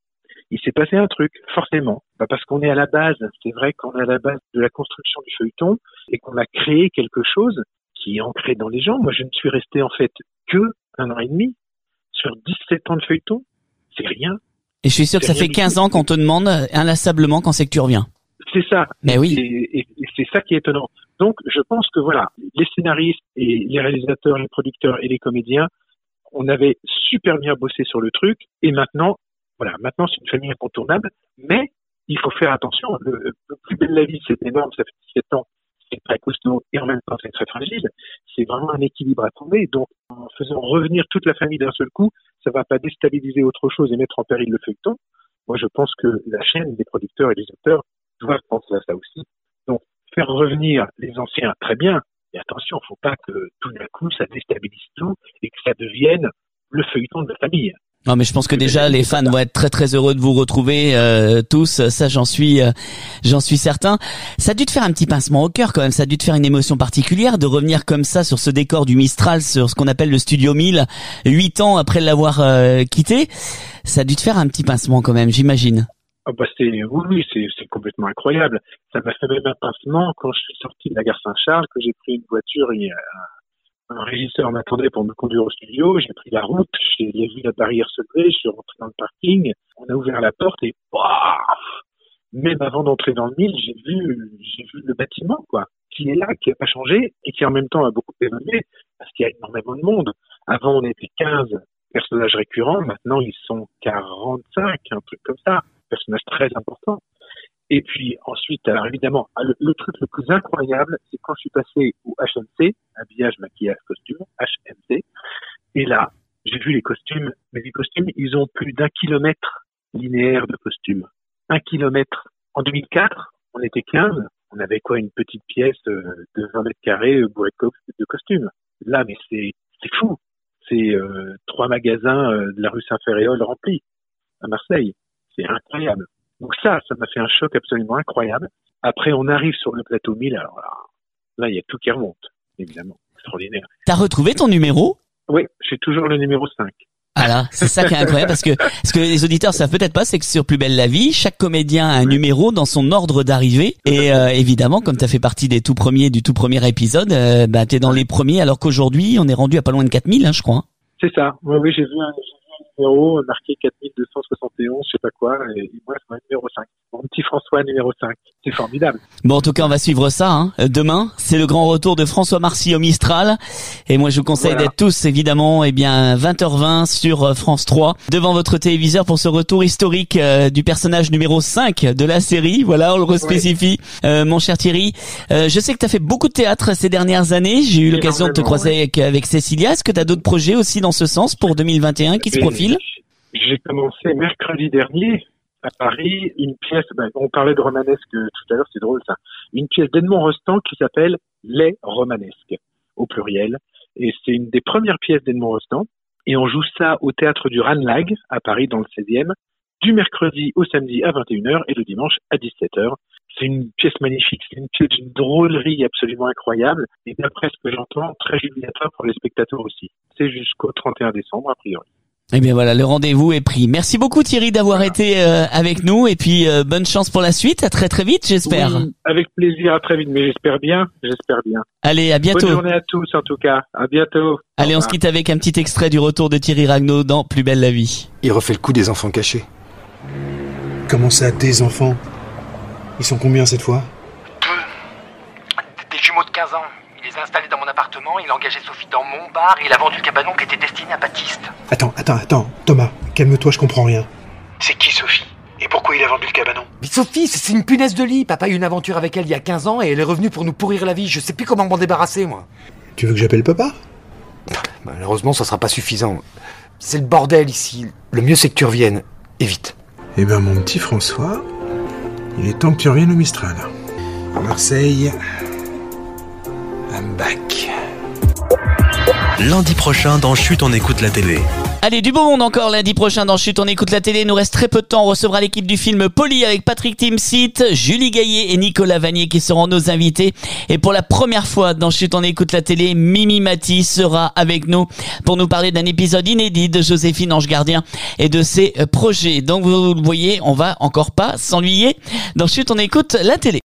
il s'est passé un truc, forcément. Bah parce qu'on est à la base, c'est vrai qu'on est à la base de la construction du feuilleton et qu'on a créé quelque chose qui est ancré dans les gens. Moi, je ne suis resté en fait que un an et demi sur dix-sept ans de feuilleton. C'est rien. Et je suis sûr que ça fait quinze ans qu'on te demande inlassablement quand c'est que tu reviens. C'est ça. Mais oui. Et, et, et c'est ça qui est étonnant. Donc, je pense que voilà, les scénaristes et les réalisateurs, les producteurs et les comédiens, on avait super bien bossé sur le truc. Et maintenant, voilà, maintenant c'est une famille incontournable. Mais il faut faire attention. Le, le Plus belle la vie, c'est énorme, ça fait dix-sept ans. C'est très costaud et en même temps c'est très fragile. C'est vraiment un équilibre à trouver. Donc, en faisant revenir toute la famille d'un seul coup, ça va pas déstabiliser autre chose et mettre en péril le feuilleton. Moi, je pense que la chaîne, les producteurs et les auteurs doivent penser à ça aussi. Donc, faire revenir les anciens, très bien. Mais attention, faut pas que tout d'un coup ça déstabilise tout et que ça devienne le feuilleton de la famille. Non, mais je pense que déjà les fans vont être très très heureux de vous retrouver euh, tous. Ça, j'en suis, euh, j'en suis certain. Ça a dû te faire un petit pincement au cœur quand même. Ça a dû te faire une émotion particulière de revenir comme ça sur ce décor du Mistral, sur ce qu'on appelle le Studio mille, huit ans après l'avoir euh, quitté. Ça a dû te faire un petit pincement quand même, j'imagine. Ah bah c'est oui, oui c'est, c'est complètement incroyable. Ça m'a fait même un pincement quand je suis sorti de la gare Saint-Charles, que j'ai pris une voiture et un, un régisseur m'attendait pour me conduire au studio. J'ai pris la route, j'ai vu la barrière se lever, je suis rentré dans le parking, on a ouvert la porte et paf, même avant d'entrer dans le mille, j'ai vu j'ai vu le bâtiment quoi, qui est là, qui a pas changé et qui en même temps a beaucoup évolué parce qu'il y a énormément de monde. Avant on était quinze personnages récurrents, maintenant ils sont quarante-cinq, un truc comme ça. Personnage très important. Et puis ensuite, alors évidemment, le, le truc le plus incroyable, c'est quand je suis passé au H M C, habillage, maquillage, costume, H M C, et là, j'ai vu les costumes, mais les costumes, ils ont plus d'un kilomètre linéaire de costumes. Un kilomètre. En deux mille quatre, on était quinze, on avait quoi, une petite pièce de vingt mètres carrés bourrée de costumes. Là, mais c'est, c'est fou. C'est euh, trois magasins euh, de la rue Saint-Féréol remplis à Marseille. C'est incroyable. Donc ça, ça m'a fait un choc absolument incroyable. Après, on arrive sur le plateau mille, alors là, là, il y a tout qui remonte, évidemment. Extraordinaire. T'as retrouvé ton numéro ? Oui, j'ai toujours le numéro cinq. Ah là, c'est ça qui est incroyable parce que ce que les auditeurs savent peut-être pas, c'est que sur Plus belle la vie, chaque comédien a un oui. numéro dans son ordre d'arrivée. Et euh, évidemment, comme tu as fait partie des tout premiers, du tout premier épisode, euh, bah, tu es dans les premiers, alors qu'aujourd'hui, on est rendu à pas loin de quatre mille, hein, je crois. C'est ça. Oui, oui, j'ai vu un... numéro marqué quatre mille deux cent soixante et onze, je sais pas quoi, et moi c'est mon numéro cinq. Mon petit François numéro cinq. C'est formidable. Bon, en tout cas, on va suivre ça, hein. Demain, c'est le grand retour de François Marcy au Mistral. Et moi, je vous conseille voilà. d'être tous, évidemment, eh bien, vingt heures vingt sur France trois, devant votre téléviseur pour ce retour historique euh, du personnage numéro cinq de la série. Voilà, on le respécifie. Ouais. Euh, mon cher Thierry, euh, je sais que tu as fait beaucoup de théâtre ces dernières années. J'ai eu l'occasion de te croiser ouais. avec, avec Cécilia. Est-ce que tu as d'autres projets aussi dans ce sens pour deux mille vingt et un qui se profilent ? J'ai commencé mercredi dernier à Paris une pièce, ben, on parlait de romanesque tout à l'heure, c'est drôle ça, une pièce d'Edmond Rostand qui s'appelle Les Romanesques, au pluriel, et c'est une des premières pièces d'Edmond Rostand, et on joue ça au théâtre du Ranelagh à Paris dans le seizième, du mercredi au samedi à vingt et une heures et le dimanche à dix-sept heures. C'est une pièce magnifique, c'est une pièce d'une drôlerie absolument incroyable, et d'après ce que j'entends, très jubilatoire pour les spectateurs aussi. C'est jusqu'au trente et un décembre a priori. Eh bien voilà, le rendez-vous est pris. Merci beaucoup Thierry d'avoir voilà. été euh, avec nous et puis euh, bonne chance pour la suite. À très très vite, j'espère. Oui, avec plaisir, à très vite, mais j'espère bien, j'espère bien. Allez, à bientôt. Bonne journée à tous en tout cas. À bientôt. Allez, on se quitte avec un petit extrait du retour de Thierry Ragnaud dans Plus belle la vie. Il refait le coup des enfants cachés. Comment ça, des enfants ? Ils sont combien cette fois ? Deux. Des jumeaux de quinze ans. Il les a installés dans mon appartement, il a engagé Sophie dans mon bar et il a vendu le cabanon qui était destiné à Baptiste. Attends, attends, attends, Thomas, calme-toi, je comprends rien. C'est qui Sophie ? Et pourquoi il a vendu le cabanon ? Mais Sophie, c'est une punaise de lit. Papa a eu une aventure avec elle il y a quinze ans et elle est revenue pour nous pourrir la vie. Je sais plus comment m'en débarrasser, moi. Tu veux que j'appelle papa ? Malheureusement, ça sera pas suffisant. C'est le bordel ici. Le mieux, c'est que tu reviennes. Et vite. Eh ben, mon petit François, il est temps que tu reviennes au Mistral. À Marseille... I'm back. Lundi prochain dans Chut, on écoute la télé. Allez, du beau monde encore lundi prochain dans Chut, on écoute la télé. Il nous reste très peu de temps. On recevra l'équipe du film Polly avec Patrick Timsit, Julie Gaillet et Nicolas Vanier qui seront nos invités. Et pour la première fois dans Chut, on écoute la télé, Mimi Mati sera avec nous pour nous parler d'un épisode inédit de Joséphine Ange Gardien et de ses projets. Donc vous le voyez, on va encore pas s'ennuyer. Dans Chut, on écoute la télé.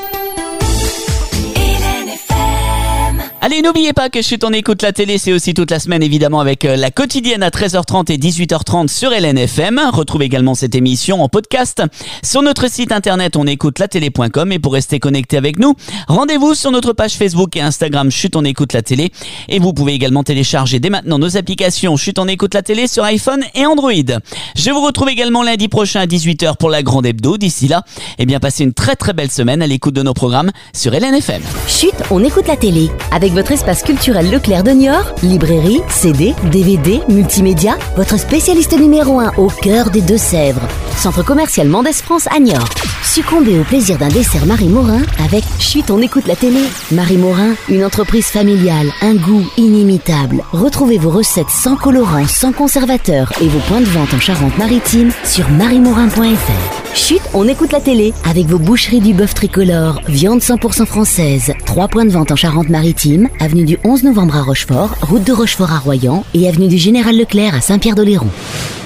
Allez, n'oubliez pas que Chut, on écoute la télé, c'est aussi toute la semaine évidemment avec la quotidienne à treize heures trente et dix-huit heures trente sur L N F M. Retrouvez également cette émission en podcast sur notre site internet on écoute la télé point com et pour rester connecté avec nous, rendez-vous sur notre page Facebook et Instagram Chut, on écoute la télé et vous pouvez également télécharger dès maintenant nos applications Chut, on écoute la télé sur iPhone et Android. Je vous retrouve également lundi prochain à dix-huit heures pour la grande hebdo. D'ici là, eh bien passez une très très belle semaine à l'écoute de nos programmes sur L N F M. Chut, on écoute la télé avec votre espace culturel Leclerc de Niort, librairie, C D, D V D, multimédia, votre spécialiste numéro un au cœur des Deux-Sèvres. Centre commercial Mendès France à Niort. Succombez au plaisir d'un dessert Marie Morin avec Chut, on écoute la télé. Marie Morin, une entreprise familiale, un goût inimitable. Retrouvez vos recettes sans colorants, sans conservateurs et vos points de vente en Charente-Maritime sur marie morin point f r. Chut, on écoute la télé avec vos boucheries du bœuf tricolore, viande cent pour cent française. Trois points de vente en Charente-Maritime, avenue du onze novembre à Rochefort, route de Rochefort à Royan et avenue du Général Leclerc à Saint-Pierre-d'Oléron.